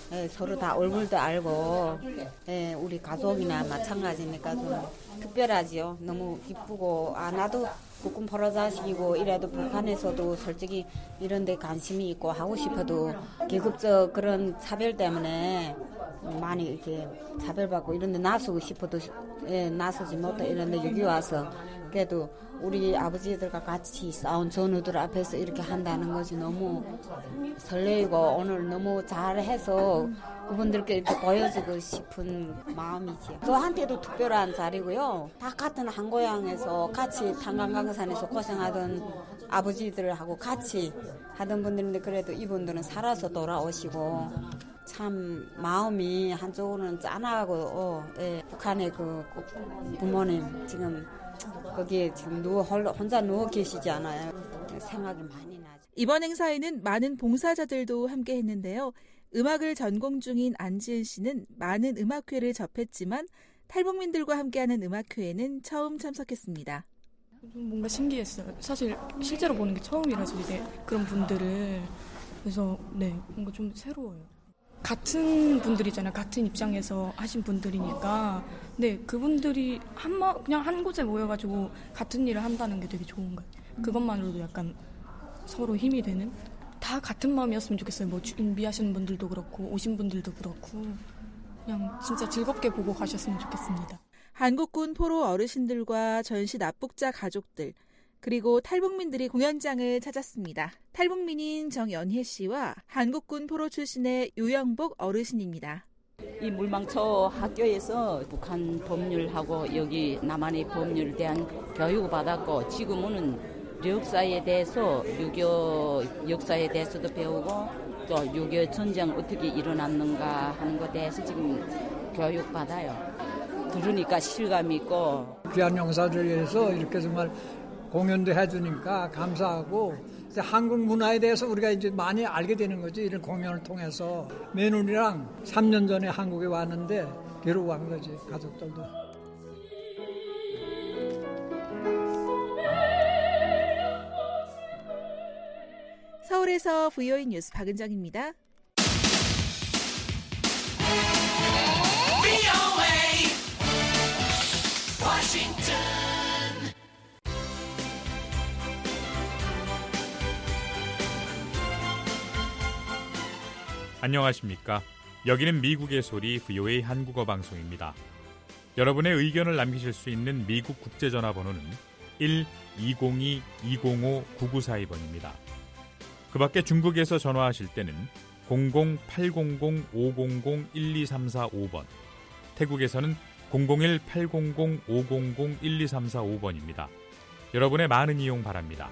예, 서로 다 얼굴도 알고 예, 우리 가족이나 마찬가지니까 좀 특별하지요. 너무 기쁘고 아 나도 국군 포로 자식이고 이래도 북한에서도 솔직히 이런 데 관심이 있고 하고 싶어도 계급적 그런 차별 때문에 많이 이렇게 차별받고 이런 데 나서고 싶어도 예, 나서지 못해 이런 데 여기 와서 그래도 우리 아버지들과 같이 싸운 전우들 앞에서 이렇게 한다는 것이 너무 설레이고 오늘 너무 잘해서 그분들께 이렇게 보여주고 싶은 마음이지요. 저한테도 특별한 자리고요. 다 같은 한 고향에서 같이 탄광강산에서 고생하던 아버지들하고 같이 하던 분들인데 그래도 이분들은 살아서 돌아오시고 참 마음이 한쪽으로는 짠하고 어, 예, 북한의 그 부모님 지금 거기에 지금 누워 혼자 누워 계시지 않아요. 생각이 많이 나죠. 이번 행사에는 많은 봉사자들도 함께했는데요. 음악을 전공 중인 안지은 씨는 많은 음악회를 접했지만 탈북민들과 함께하는 음악회에는 처음 참석했습니다. 뭔가 신기했어요. 사실 실제로 보는 게 처음이라서 이제 그런 분들을 그래서 네 뭔가 좀 새로워요. 같은 분들이잖아요. 같은 입장에서 하신 분들이니까 네 그분들이 한마 그냥 한 곳에 모여가지고 같은 일을 한다는 게 되게 좋은 거예요. 그것만으로도 약간 서로 힘이 되는. 다 같은 마음이었으면 좋겠어요. 뭐 준비하시는 분들도 그렇고 오신 분들도 그렇고 그냥 진짜 즐겁게 보고 가셨으면 좋겠습니다. 한국군 포로 어르신들과 전시 납북자 가족들 그리고 탈북민들이 공연장을 찾았습니다. 탈북민인 정연혜 씨와 한국군 포로 출신의 유영복 어르신입니다. 이 물망초 학교에서 북한 법률하고 여기 남한의 법률에 대한 교육을 받았고 지금은 역사에 대해서 유교 역사에 대해서도 배우고 또 유교 전쟁 어떻게 일어났는가 하는 것에 대해서 지금 교육받아요. 들으니까 실감이 있고 귀한 영사를 위해서 이렇게 정말 공연도 해주니까 감사하고 한국 문화에 대해서 우리가 이제 많이 알게 되는 거지. 이런 공연을 통해서 며느리랑 삼 년 전에 한국에 왔는데 데리고 간 거지 가족들도. 서울에서 브이오이 뉴스 박은정입니다. 안녕하십니까. 여기는 미국의 소리 브이오에이 한국어 방송입니다. 여러분의 의견을 남기실 수 있는 미국 국제전화번호는 일 이공이 이공오 구구사이 번입니다. 그 밖에 중국에서 전화하실 때는 공공 팔공공 오공공 일이삼사오 번, 태국에서는 공공일 팔공공 오공공 일이삼사오 번입니다. 여러분의 많은 이용 바랍니다.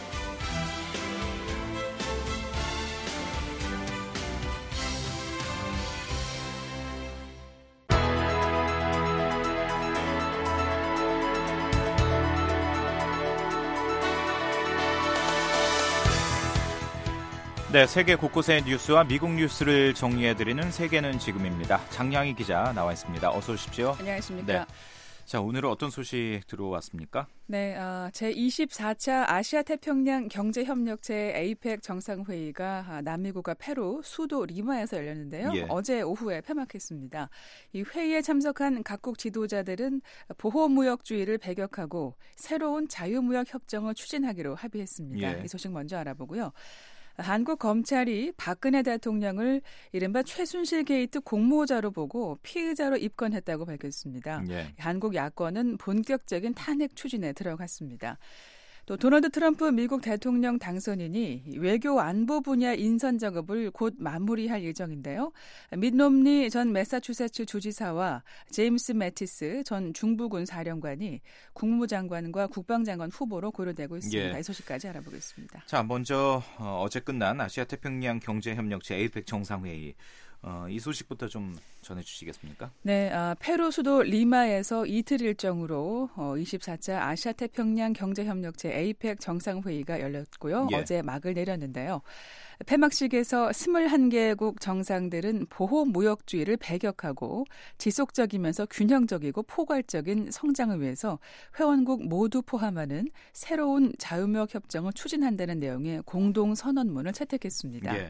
네, 세계 곳곳의 뉴스와 미국 뉴스를 정리해드리는 세계는 지금입니다. 장량희 기자 나와 있습니다. 어서 오십시오. 안녕하십니까. 네. 자, 오늘은 어떤 소식 들어왔습니까? 네, 어, 제이십사 차 아시아태평양 경제협력체 에이펙 정상회의가 남미국과 페루 수도 리마에서 열렸는데요. 예. 어제 오후에 폐막했습니다. 이 회의에 참석한 각국 지도자들은 보호무역주의를 배격하고 새로운 자유무역 협정을 추진하기로 합의했습니다. 예. 이 소식 먼저 알아보고요. 한국 검찰이 박근혜 대통령을 이른바 최순실 게이트 공모자로 보고 피의자로 입건했다고 밝혔습니다. 예. 한국 야권은 본격적인 탄핵 추진에 들어갔습니다. 또 도널드 트럼프 미국 대통령 당선인이 외교 안보 분야 인선 작업을 곧 마무리할 예정인데요. 밋 롬니 전 매사추세츠 주지사와 제임스 매티스 전 중부군 사령관이 국무장관과 국방장관 후보로 고려되고 있습니다. 예. 이 소식까지 알아보겠습니다. 자, 먼저 어, 어제 끝난 아시아태평양 경제협력체 에이펙 정상회의. 어, 이 소식부터 좀 전해주시겠습니까? 네, 아, 페루 수도 리마에서 이틀 일정으로 어, 이십사 차 아시아태평양 경제협력체 에이펙 정상회의가 열렸고요. 예. 어제 막을 내렸는데요. 폐막식에서 이십일 개국 정상들은 보호무역주의를 배격하고 지속적이면서 균형적이고 포괄적인 성장을 위해서 회원국 모두 포함하는 새로운 자유무역 협정을 추진한다는 내용의 공동선언문을 채택했습니다. 예.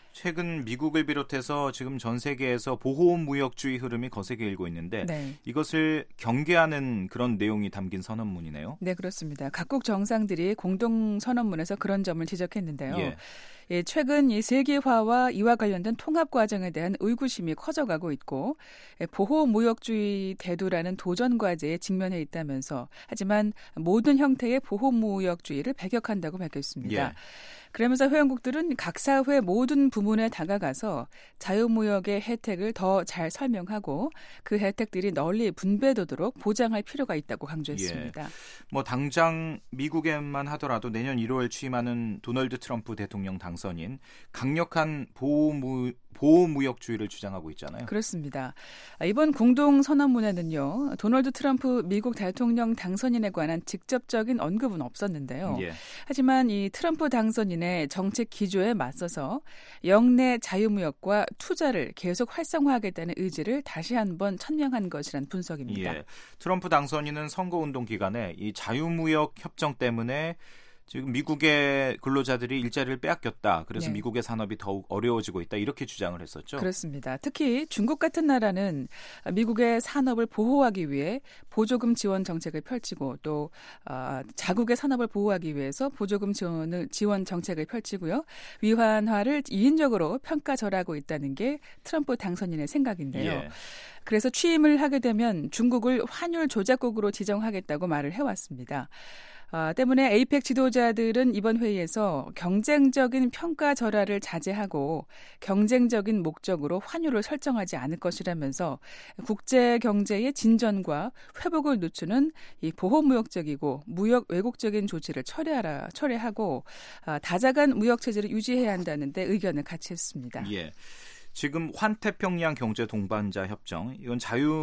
최근 미국을 비롯해서 지금 전 세계에서 보호무역주의 흐름이 거세게 일고 있는데 네. 이것을 경계하는 그런 내용이 담긴 선언문이네요. 네, 그렇습니다. 각국 정상들이 공동 선언문에서 그런 점을 지적했는데요. 예. 예, 최근 이 세계화와 이와 관련된 통합 과정에 대한 의구심이 커져가고 있고 예, 보호무역주의 대두라는 도전 과제에 직면해 있다면서 하지만 모든 형태의 보호무역주의를 배격한다고 밝혔습니다. 예. 그러면서 회원국들은 각 사회 모든 부문에 다가가서 자유무역의 혜택을 더 잘 설명하고 그 혜택들이 널리 분배되도록 보장할 필요가 있다고 강조했습니다. 예. 뭐 당장 미국에만 하더라도 내년 일월 취임하는 도널드 트럼프 대통령 당선인 강력한 보호무 보호무역주의를 주장하고 있잖아요. 그렇습니다. 이번 공동선언문에는요. 도널드 트럼프 미국 대통령 당선인에 관한 직접적인 언급은 없었는데요. 예. 하지만 이 트럼프 당선인의 정책 기조에 맞서서 영내 자유무역과 투자를 계속 활성화하겠다는 의지를 다시 한번 천명한 것이란 분석입니다. 예. 트럼프 당선인은 선거운동 기간에 이 자유무역 협정 때문에 지금 미국의 근로자들이 일자리를 빼앗겼다. 그래서 네. 미국의 산업이 더욱 어려워지고 있다. 이렇게 주장을 했었죠. 그렇습니다. 특히 중국 같은 나라는 미국의 산업을 보호하기 위해 보조금 지원 정책을 펼치고 또 자국의 산업을 보호하기 위해서 보조금 지원을, 지원 정책을 펼치고요. 위환화를 이인적으로 평가절하고 있다는 게 트럼프 당선인의 생각인데요. 예. 그래서 취임을 하게 되면 중국을 환율 조작국으로 지정하겠다고 말을 해왔습니다. 아, 때문에 에이펙 지도자들은 이번 회의에서 경쟁적인 평가 절하를 자제하고 경쟁적인 목적으로 환율을 설정하지 않을 것이라면서 국제 경제의 진전과 회복을 늦추는 이 보호무역적이고 무역 왜곡적인 조치를 철회하라, 철회하고 아, 다자간 무역 체제를 유지해야 한다는 데 의견을 같이 했습니다. 예. 지금 환태평양 경제 동반자 협정, 이건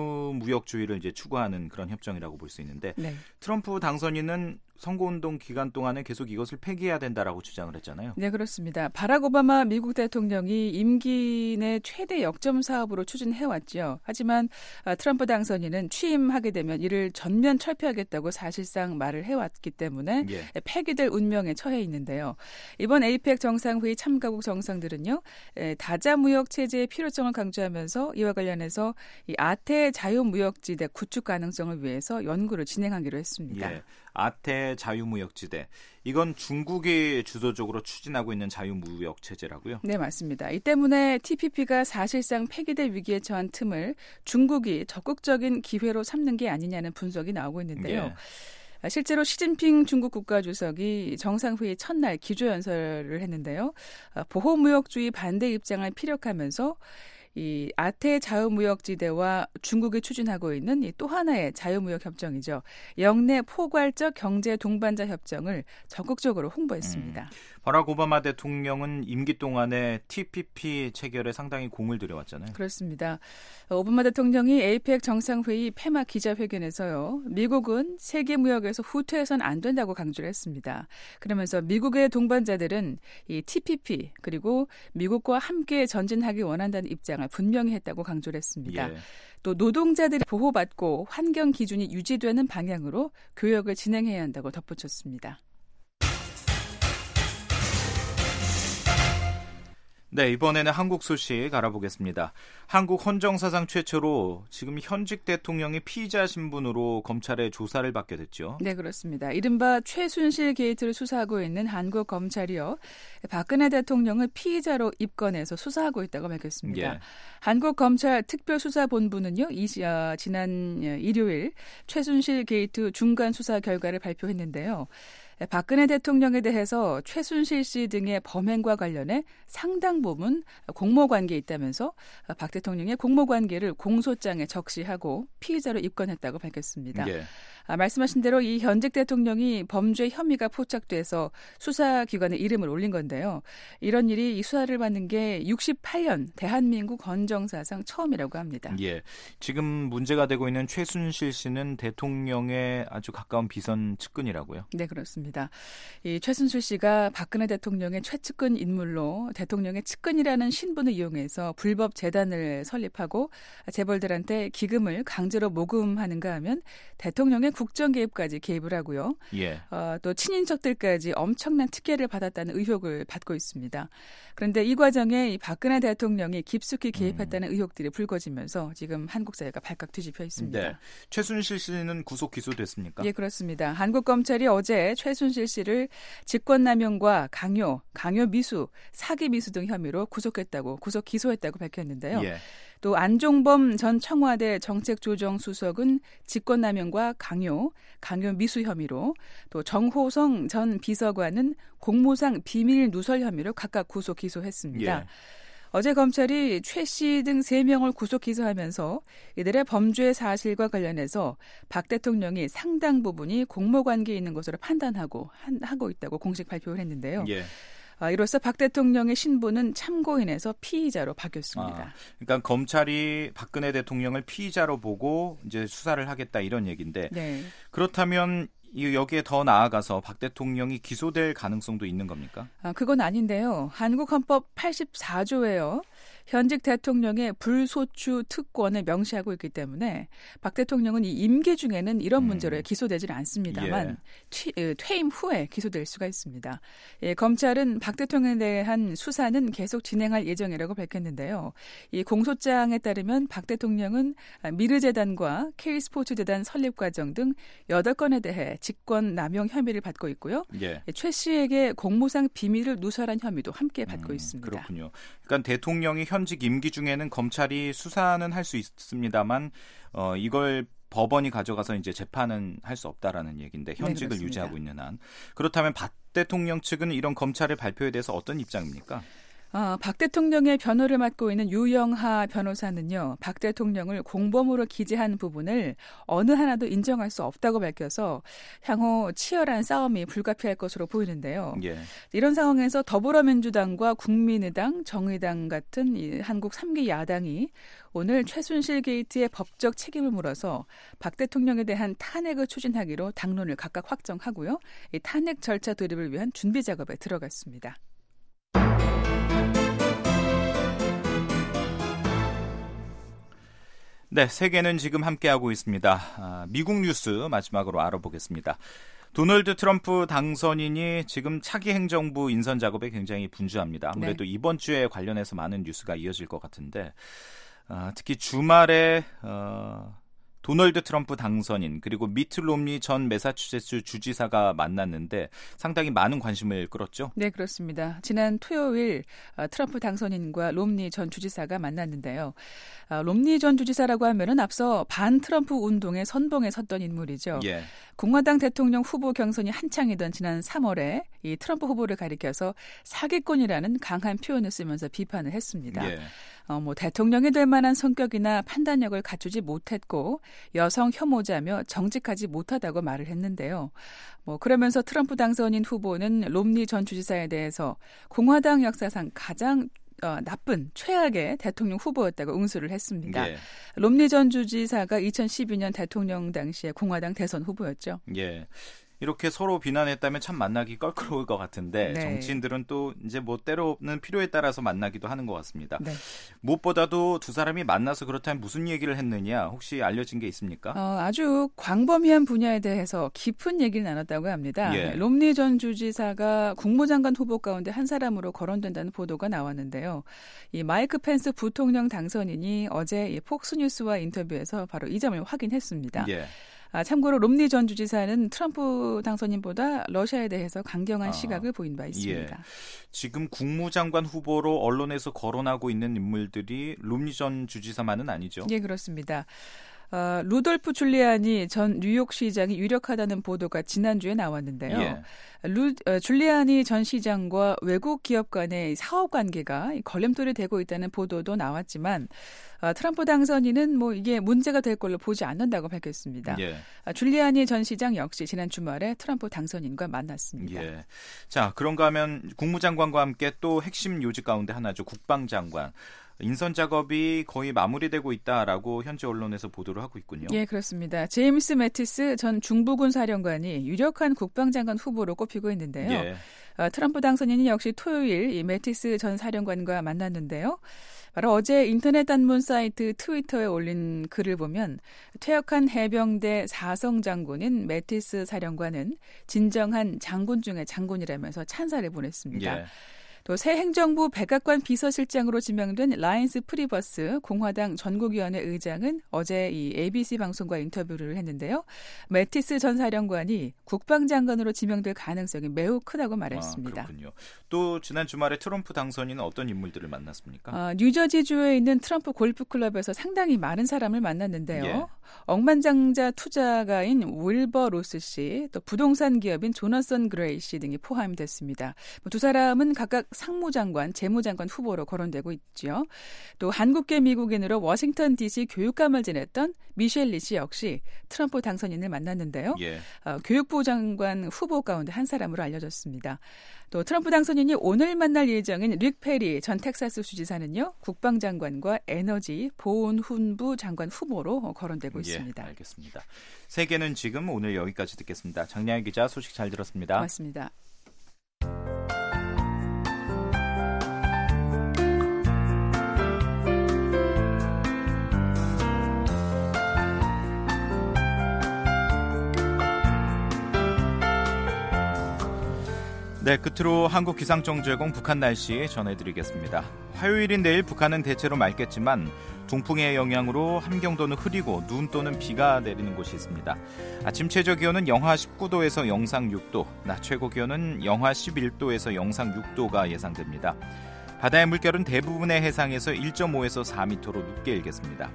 자유무역주의를 이제 추구하는 그런 협정이라고 볼 수 있는데 네. 트럼프 당선인은 선거운동 기간 동안에 계속 이것을 폐기해야 된다라고 주장을 했잖아요. 네, 그렇습니다. 바락 오바마 미국 대통령이 임기 내 최대 역점 사업으로 추진해왔죠. 하지만 트럼프 당선인은 취임하게 되면 이를 전면 철폐하겠다고 사실상 말을 해왔기 때문에 예. 폐기될 운명에 처해 있는데요. 이번 에이펙 정상회의 참가국 정상들은요. 다자무역 체제의 필요성을 강조하면서 이와 관련해서 이 아태 자유무역지대 구축 가능성을 위해서 연구를 진행하기로 했습니다. 예. 아태 자유무역지대. 이건 중국이 주도적으로 추진하고 있는 자유무역 체제라고요? 네, 맞습니다. 이 때문에 티피피가 사실상 폐기될 위기에 처한 틈을 중국이 적극적인 기회로 삼는 게 아니냐는 분석이 나오고 있는데요. 예. 실제로 시진핑 중국 국가주석이 정상회의 첫날 기조연설을 했는데요. 보호무역주의 반대 입장을 피력하면서 이 아태 자유무역지대와 중국이 추진하고 있는 이 또 하나의 자유무역 협정이죠. 영내 포괄적 경제 동반자 협정을 적극적으로 홍보했습니다. 음, 바락 오바마 대통령은 임기 동안에 티피피 체결에 상당히 공을 들여왔잖아요. 그렇습니다. 오바마 대통령이 에이펙 정상회의 폐막 기자회견에서요. 미국은 세계무역에서 후퇴해서는 안 된다고 강조를 했습니다. 그러면서 미국의 동반자들은 이 티피피 그리고 미국과 함께 전진하기 원한다는 입장을 분명히 했다고 강조를 했습니다. 예. 또 노동자들이 보호받고 환경 기준이 유지되는 방향으로 교역을 진행해야 한다고 덧붙였습니다. 네, 이번에는 한국 소식 알아보겠습니다. 한국 헌정사상 최초로 지금 현직 대통령이 피의자 신분으로 검찰의 조사를 받게 됐죠. 네, 그렇습니다. 이른바 최순실 게이트를 수사하고 있는 한국 검찰이요. 박근혜 대통령을 피의자로 입건해서 수사하고 있다고 밝혔습니다. 예. 한국 검찰 특별수사본부는요. 이, 어, 지난 일요일 최순실 게이트 중간 수사 결과를 발표했는데요. 박근혜 대통령에 대해서 최순실 씨 등의 범행과 관련해 상당 부분 공모관계에 있다면서 박 대통령의 공모관계를 공소장에 적시하고 피의자로 입건했다고 밝혔습니다. 예. 아, 말씀하신 대로 이 현직 대통령이 범죄 혐의가 포착돼서 수사기관에 이름을 올린 건데요. 이런 일이 이 수사를 받는 게 육십팔 년 대한민국 헌정사상 처음이라고 합니다. 예, 지금 문제가 되고 있는 최순실 씨는 대통령의 아주 가까운 비선 측근이라고요? 네, 그렇습니다. 그렇습니다. 이 최순실 씨가 박근혜 대통령의 최측근 인물로 대통령의 측근이라는 신분을 이용해서 불법 재단을 설립하고 재벌들한테 기금을 강제로 모금하는가 하면 대통령의 국정 개입까지 개입을 하고요. 예. 어, 또 친인척들까지 엄청난 특혜를 받았다는 의혹을 받고 있습니다. 그런데 이 과정에 이 박근혜 대통령이 깊숙이 개입했다는 음. 의혹들이 불거지면서 지금 한국 사회가 발칵 뒤집혀 있습니다. 네. 최순실 씨는 구속 기소됐습니까? 예, 그렇습니다. 한국 검찰이 어제 최순실 씨를 직권남용과 강요, 강요 미수, 사기 미수 등 혐의로 구속했다고 구속 기소했다고 밝혔는데요. 예. 또 안종범 전 청와대 정책조정수석은 직권남용과 강요, 강요 미수 혐의로, 또 정호성 전 비서관은 공무상 비밀 누설 혐의로 각각 구속 기소했습니다. 예. 어제 검찰이 최 씨 등 세 명을 구속 기소하면서 이들의 범죄 사실과 관련해서 박 대통령이 상당 부분이 공모관계에 있는 것으로 판단하고 한, 하고 있다고 공식 발표를 했는데요. 예. 아, 이로써 박 대통령의 신분은 참고인에서 피의자로 바뀌었습니다. 아, 그러니까 검찰이 박근혜 대통령을 피의자로 보고 이제 수사를 하겠다 이런 얘기인데 네. 그렇다면 여기에 더 나아가서 박 대통령이 기소될 가능성도 있는 겁니까? 아, 그건 아닌데요. 한국 헌법 팔십사 조에요. 현직 대통령의 불소추 특권을 명시하고 있기 때문에 박 대통령은 이 임기 중에는 이런 문제로 음. 기소되지는 않습니다만 예. 퇴, 퇴임 후에 기소될 수가 있습니다. 예, 검찰은 박 대통령에 대한 수사는 계속 진행할 예정이라고 밝혔는데요. 이 공소장에 따르면 박 대통령은 미르재단과 K스포츠재단 설립 과정 등 여덟 건에 대해 직권 남용 혐의를 받고 있고요. 예. 최 씨에게 공무상 비밀을 누설한 혐의도 함께 받고 음, 있습니다. 그렇군요. 그러니까 대통령이 현직 임기 중에는 검찰이 수사는 할 수 있습니다만 어, 이걸 법원이 가져가서 이제 재판은 할 수 없다라는 얘기인데 현직을 네, 유지하고 있는 한. 그렇다면 박 대통령 측은 이런 검찰의 발표에 대해서 어떤 입장입니까? 아, 박 대통령의 변호를 맡고 있는 유영하 변호사는요, 박 대통령을 공범으로 기재한 부분을 어느 하나도 인정할 수 없다고 밝혀서 향후 치열한 싸움이 불가피할 것으로 보이는데요. 예. 이런 상황에서 더불어민주당과 국민의당, 정의당 같은 이 한국 삼 기 야당이 오늘 최순실 게이트의 법적 책임을 물어서 박 대통령에 대한 탄핵을 추진하기로 당론을 각각 확정하고요. 이 탄핵 절차 돌입을 위한 준비 작업에 들어갔습니다. 네, 세계는 지금 함께하고 있습니다. 아, 미국 뉴스 마지막으로 알아보겠습니다. 도널드 트럼프 당선인이 지금 차기 행정부 인선 작업에 굉장히 분주합니다. 아무래도 네. 이번 주에 관련해서 많은 뉴스가 이어질 것 같은데 아, 특히 주말에 어, 도널드 트럼프 당선인 그리고 미트 롬니 전 매사추세츠 주지사가 만났는데 상당히 많은 관심을 끌었죠? 네, 그렇습니다. 지난 토요일 트럼프 당선인과 롬니 전 주지사가 만났는데요. 롬니 전 주지사라고 하면은 앞서 반 트럼프 운동의 선봉에 섰던 인물이죠. 예. 공화당 대통령 후보 경선이 한창이던 지난 삼월에 이 트럼프 후보를 가리켜서 사기꾼이라는 강한 표현을 쓰면서 비판을 했습니다. 예. 어, 뭐 대통령이 될 만한 성격이나 판단력을 갖추지 못했고 여성 혐오자며 정직하지 못하다고 말을 했는데요. 뭐 그러면서 트럼프 당선인 후보는 롬니 전 주지사에 대해서 공화당 역사상 가장 어, 나쁜 최악의 대통령 후보였다고 응수를 했습니다. 예. 롬니 전 주지사가 이천십이 년 대통령 당시에 공화당 대선 후보였죠. 예. 이렇게 서로 비난했다면 참 만나기 껄끄러울 것 같은데 네. 정치인들은 또 이제 뭐 때로는 필요에 따라서 만나기도 하는 것 같습니다. 네. 무엇보다도 두 사람이 만나서 그렇다면 무슨 얘기를 했느냐 혹시 알려진 게 있습니까? 어, 아주 광범위한 분야에 대해서 깊은 얘기를 나눴다고 합니다. 예. 롬니 전 주지사가 국무장관 후보 가운데 한 사람으로 거론된다는 보도가 나왔는데요. 이 마이크 펜스 부통령 당선인이 어제 이 폭스뉴스와 인터뷰에서 바로 이 점을 확인했습니다. 예. 아, 참고로 롬니 전 주지사는 트럼프 당선인보다 러시아에 대해서 강경한 아, 시각을 보인 바 있습니다. 예. 지금 국무장관 후보로 언론에서 거론하고 있는 인물들이 롬니 전 주지사만은 아니죠? 예, 그렇습니다. 어, 루돌프 줄리아니 전 뉴욕시장이 유력하다는 보도가 지난주에 나왔는데요. 예. 루, 어, 줄리아니 전 시장과 외국 기업 간의 사업 관계가 걸림돌이 되고 있다는 보도도 나왔지만 어, 트럼프 당선인은 뭐 이게 문제가 될 걸로 보지 않는다고 밝혔습니다. 예. 어, 줄리아니 전 시장 역시 지난 주말에 트럼프 당선인과 만났습니다. 예. 자, 그런가 하면 국무장관과 함께 또 핵심 요직 가운데 하나죠. 국방장관. 인선 작업이 거의 마무리되고 있다라고 현지 언론에서 보도를 하고 있군요. 예, 그렇습니다. 제임스 매티스 전 중부군 사령관이 유력한 국방장관 후보로 꼽히고 있는데요. 예. 어, 트럼프 당선인이 역시 토요일 이 매티스 전 사령관과 만났는데요. 바로 어제 인터넷 단문 사이트 트위터에 올린 글을 보면 퇴역한 해병대 사성 장군인 매티스 사령관은 진정한 장군 중의 장군이라면서 찬사를 보냈습니다. 예. 또 새 행정부 백악관 비서실장으로 지명된 라인스 프리버스 공화당 전국위원회 의장은 어제 이 에이비씨 방송과 인터뷰를 했는데요. 매티스 전 사령관이 국방장관으로 지명될 가능성이 매우 크다고 말했습니다. 아, 그렇군요. 또 지난 주말에 트럼프 당선인은 어떤 인물들을 만났습니까? 아, 뉴저지주에 있는 트럼프 골프클럽에서 상당히 많은 사람을 만났는데요. 예. 억만장자 투자가인 윌버 로스 씨, 또 부동산 기업인 조나선 그레이 씨 등이 포함됐습니다. 두 사람은 각각 상무장관, 재무장관 후보로 거론되고 있죠. 또 한국계 미국인으로 워싱턴 디씨 교육감을 지냈던 미셸 리 씨 역시 트럼프 당선인을 만났는데요. 예. 어, 교육부 장관 후보 가운데 한 사람으로 알려졌습니다. 또 트럼프 당선인이 오늘 만날 예정인 릭 페리 전 텍사스 주지사는요. 국방장관과 에너지 보훈훈부 장관 후보로 거론되고 있습니다. 예, 알겠습니다. 세계는 지금 오늘 여기까지 듣겠습니다. 장량희 기자 소식 잘 들었습니다. 고맙습니다. 네, 끝으로 한국기상청제공 북한 날씨 전해드리겠습니다. 화요일인 내일 북한은 대체로 맑겠지만 동풍의 영향으로 함경도는 흐리고 눈 또는 비가 내리는 곳이 있습니다. 아침 최저기온은 영하 십구 도에서 영상 육 도, 낮 최고기온은 영하 십일 도에서 영상 육 도가 예상됩니다. 바다의 물결은 대부분의 해상에서 일 점 오에서 사 미터로 높게 일겠습니다.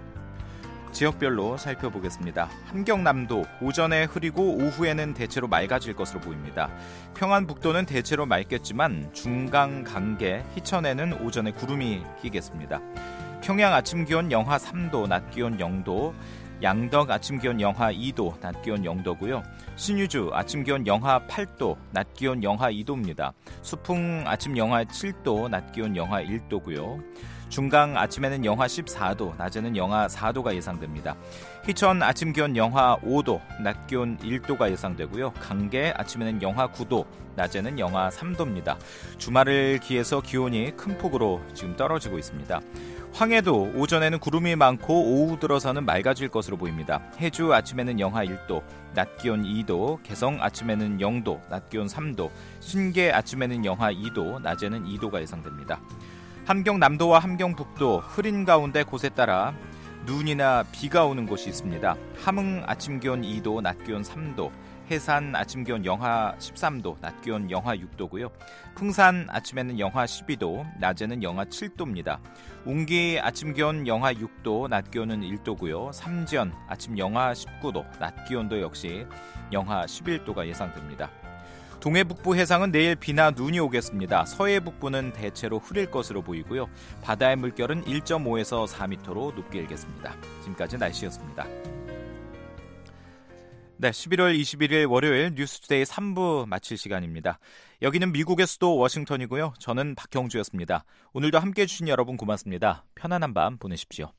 지역별로 살펴보겠습니다. 함경남도 오전에 흐리고 오후에는 대체로 맑아질 것으로 보입니다. 평안북도는 대체로 맑겠지만 중강, 강계, 희천에는 오전에 구름이 끼겠습니다. 평양 아침 기온 영하 삼 도, 낮 기온 영 도, 양덕 아침 기온 영하 이 도, 낮 기온 영 도고요. 신유주 아침 기온 영하 팔 도, 낮 기온 영하 이 도입니다. 수풍 아침 영하 칠 도, 낮 기온 영하 일 도고요. 중강 아침에는 영하 십사 도, 낮에는 영하 사 도가 예상됩니다. 희천 아침 기온 영하 오 도, 낮 기온 일 도가 예상되고요. 강계 아침에는 영하 구 도, 낮에는 영하 삼 도입니다. 주말을 기해서 기온이 큰 폭으로 지금 떨어지고 있습니다. 황해도 오전에는 구름이 많고 오후 들어서는 맑아질 것으로 보입니다. 해주 아침에는 영하 일 도, 낮 기온 이 도, 개성 아침에는 영 도, 낮 기온 삼 도, 신계 아침에는 영하 이 도, 낮에는 이 도가 예상됩니다. 함경남도와 함경북도 흐린 가운데 곳에 따라 눈이나 비가 오는 곳이 있습니다. 함흥 아침 기온 이 도, 낮 기온 삼 도, 해산 아침 기온 영하 십삼 도, 낮 기온 영하 육 도고요. 풍산 아침에는 영하 십이 도, 낮에는 영하 칠 도입니다. 웅기 아침 기온 영하 육 도, 낮 기온은 일 도고요. 삼지연 아침 영하 십구 도, 낮 기온도 역시 영하 십일 도가 예상됩니다. 동해 북부 해상은 내일 비나 눈이 오겠습니다. 서해 북부는 대체로 흐릴 것으로 보이고요. 바다의 물결은 일 점 오에서 사 미터로 높게 일겠습니다. 지금까지 날씨였습니다. 네, 십일월 이십일일 월요일 뉴스투데이 삼 부 마칠 시간입니다. 여기는 미국의 수도 워싱턴이고요. 저는 박형주였습니다. 오늘도 함께해 주신 여러분 고맙습니다. 편안한 밤 보내십시오.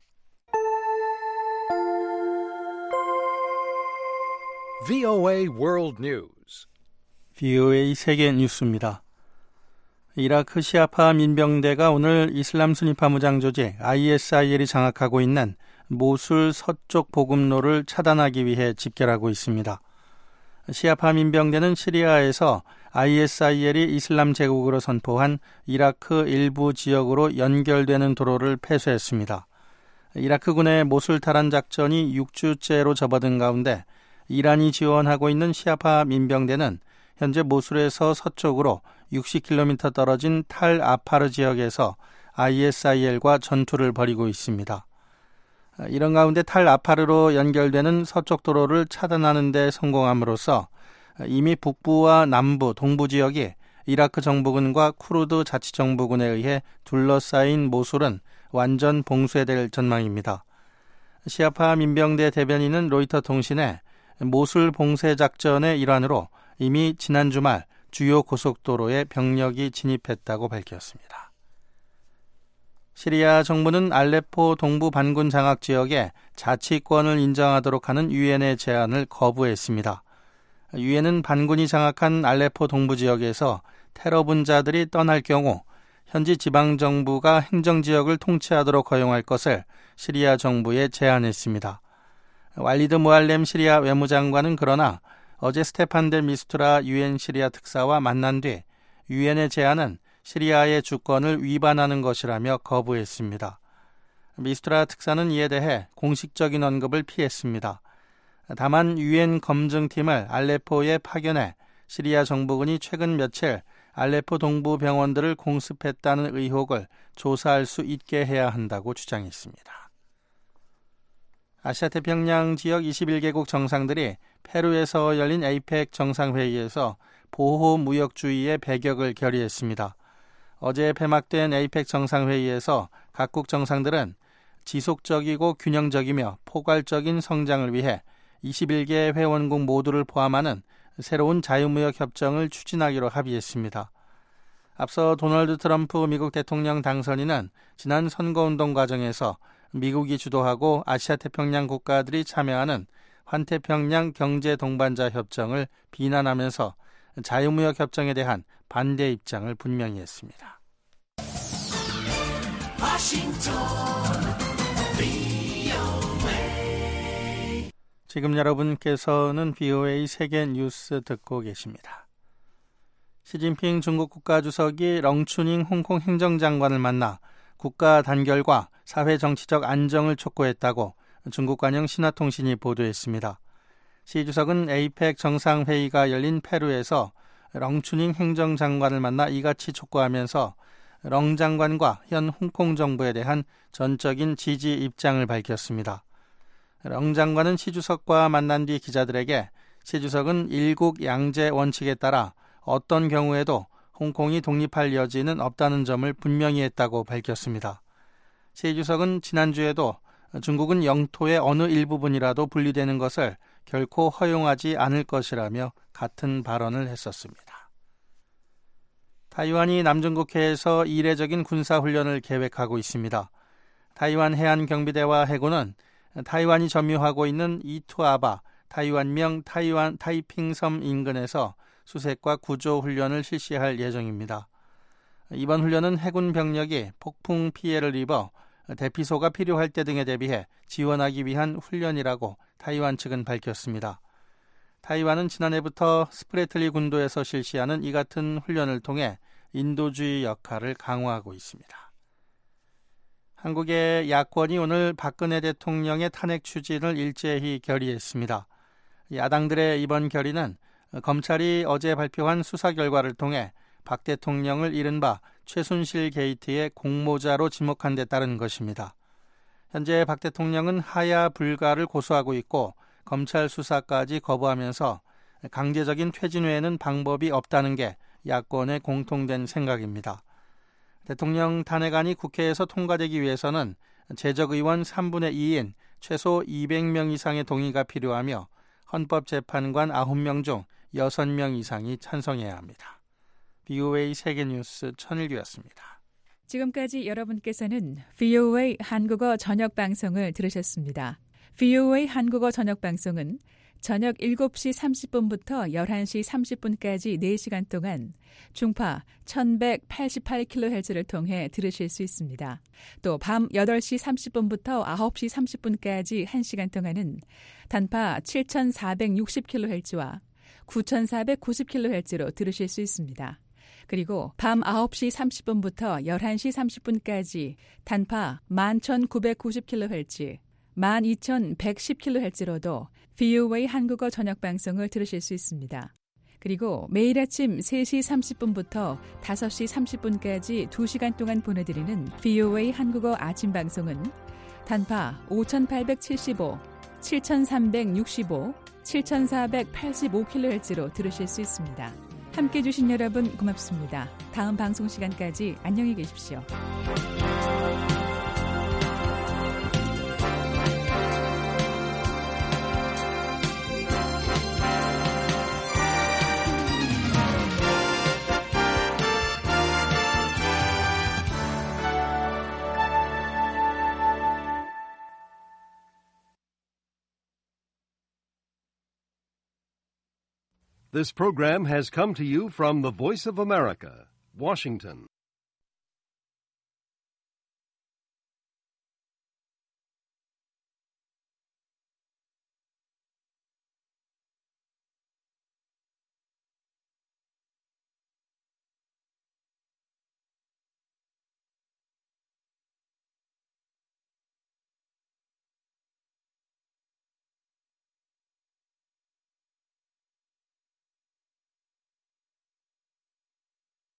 브이오에이 World News. 브이오에이 세계 뉴스입니다. 이라크 시아파 민병대가 오늘 이슬람 순위파 무장 조직 아이에스아이엘이 장악하고 있는 모술 서쪽 보급로를 차단하기 위해 집결하고 있습니다. 시아파 민병대는 시리아에서 아이에스아이엘이 이슬람 제국으로 선포한 이라크 일부 지역으로 연결되는 도로를 폐쇄했습니다. 이라크군의 모술 탈환 작전이 육 주째로 접어든 가운데 이란이 지원하고 있는 시아파 민병대는 현재 모술에서 서쪽으로 육십 킬로미터 떨어진 탈 아파르 지역에서 아이에스아이엘과 전투를 벌이고 있습니다. 이런 가운데 탈 아파르로 연결되는 서쪽 도로를 차단하는 데 성공함으로써 이미 북부와 남부, 동부 지역이 이라크 정부군과 쿠르드 자치정부군에 의해 둘러싸인 모술은 완전 봉쇄될 전망입니다. 시아파 민병대 대변인은 로이터 통신에 모술 봉쇄 작전의 일환으로 이미 지난 주말 주요 고속도로에 병력이 진입했다고 밝혔습니다. 시리아 정부는 알레포 동부 반군 장악 지역에 자치권을 인정하도록 하는 유엔의 제안을 거부했습니다. 유엔은 반군이 장악한 알레포 동부 지역에서 테러 분자들이 떠날 경우 현지 지방정부가 행정지역을 통치하도록 허용할 것을 시리아 정부에 제안했습니다. 왈리드 무알렘 시리아 외무장관은 그러나 어제 스테판 데 미스투라 유엔 시리아 특사와 만난 뒤 유엔의 제안은 시리아의 주권을 위반하는 것이라며 거부했습니다. 미스투라 특사는 이에 대해 공식적인 언급을 피했습니다. 다만 유엔 검증팀을 알레포에 파견해 시리아 정부군이 최근 며칠 알레포 동부 병원들을 공습했다는 의혹을 조사할 수 있게 해야 한다고 주장했습니다. 아시아태평양 지역 이십일 개국 정상들이 페루에서 열린 에이펙 정상회의에서 보호무역주의의 배격을 결의했습니다. 어제 폐막된 에이펙 정상회의에서 각국 정상들은 지속적이고 균형적이며 포괄적인 성장을 위해 이십일 개 회원국 모두를 포함하는 새로운 자유무역 협정을 추진하기로 합의했습니다. 앞서 도널드 트럼프 미국 대통령 당선인은 지난 선거운동 과정에서 미국이 주도하고 아시아태평양 국가들이 참여하는 환태평양 경제동반자 협정을 비난하면서 자유무역 협정에 대한 반대 입장을 분명히 했습니다. 지금 여러분께서는 브이오에이 세계 뉴스 듣고 계십니다. 시진핑 중국 국가주석이 렁추닝 홍콩 행정장관을 만나 국가 단결과 사회 정치적 안정을 촉구했다고 중국 관영 신화통신이 보도했습니다. 시 주석은 에이펙 정상회의가 열린 페루에서 렁추닝 행정장관을 만나 이같이 촉구하면서 렁 장관과 현 홍콩 정부에 대한 전적인 지지 입장을 밝혔습니다. 렁 장관은 시 주석과 만난 뒤 기자들에게 시 주석은 일국 양제 원칙에 따라 어떤 경우에도 홍콩이 독립할 여지는 없다는 점을 분명히 했다고 밝혔습니다. 시 주석은 지난주에도 중국은 영토의 어느 일부분이라도 분리되는 것을 결코 허용하지 않을 것이라며 같은 발언을 했었습니다. 타이완이 남중국해에서 이례적인 군사훈련을 계획하고 있습니다. 타이완 해안경비대와 해군은 타이완이 점유하고 있는 이투아바 타이완명 타이완 타이핑섬 인근에서 수색과 구조 훈련을 실시할 예정입니다. 이번 훈련은 해군 병력이 폭풍 피해를 입어 대피소가 필요할 때 등에 대비해 지원하기 위한 훈련이라고 타이완 측은 밝혔습니다. 타이완은 지난해부터 스프레틀리 군도에서 실시하는 이 같은 훈련을 통해 인도주의 역할을 강화하고 있습니다. 한국의 야권이 오늘 박근혜 대통령의 탄핵 추진을 일제히 결의했습니다. 야당들의 이번 결의는 검찰이 어제 발표한 수사 결과를 통해 박 대통령을 이른바 최순실 게이트의 공모자로 지목한 데 따른 것입니다. 현재 박 대통령은 하야 불가를 고수하고 있고 검찰 수사까지 거부하면서 강제적인 퇴진 외에는 방법이 없다는 게 야권의 공통된 생각입니다. 대통령 탄핵안이 국회에서 통과되기 위해서는 재적의원 삼분의 이인 최소 이백 명 이상의 동의가 필요하며 헌법재판관 아홉 명 중 여섯 명 이상이 찬성해야 합니다. 브이오에이 세계뉴스 천일규였습니다. 지금까지 여러분께서는 브이오에이 한국어 저녁방송을 들으셨습니다. 브이오에이 한국어 저녁방송은 저녁 일곱 시 삼십 분부터 열한 시 삼십 분까지 네 시간 동안 중파 천백팔십팔 킬로헤르츠를 통해 들으실 수 있습니다. 또 밤 여덟 시 삼십 분부터 아홉 시 삼십 분까지 한 시간 동안은 단파 칠천사백육십 킬로헤르츠와 구천사백구십 킬로헤르츠로 들으실 수 있습니다. 그리고 밤 아홉 시 삼십 분부터 열한 시 삼십 분까지 단파 만 천구백구십 킬로헤르츠, 만 이천백십 킬로헤르츠로도 브이오에이 한국어 저녁방송을 들으실 수 있습니다. 그리고 매일 아침 세 시 삼십 분부터 다섯 시 삼십 분까지 두 시간 동안 보내드리는 브이오에이 한국어 아침방송은 단파 오천팔백칠십오, 칠천삼백육십오, 칠천사백팔십오 킬로헤르츠로 들으실 수 있습니다. 함께해 주신 여러분 고맙습니다. 다음 방송 시간까지 안녕히 계십시오. This program has come to you from the Voice of America, Washington.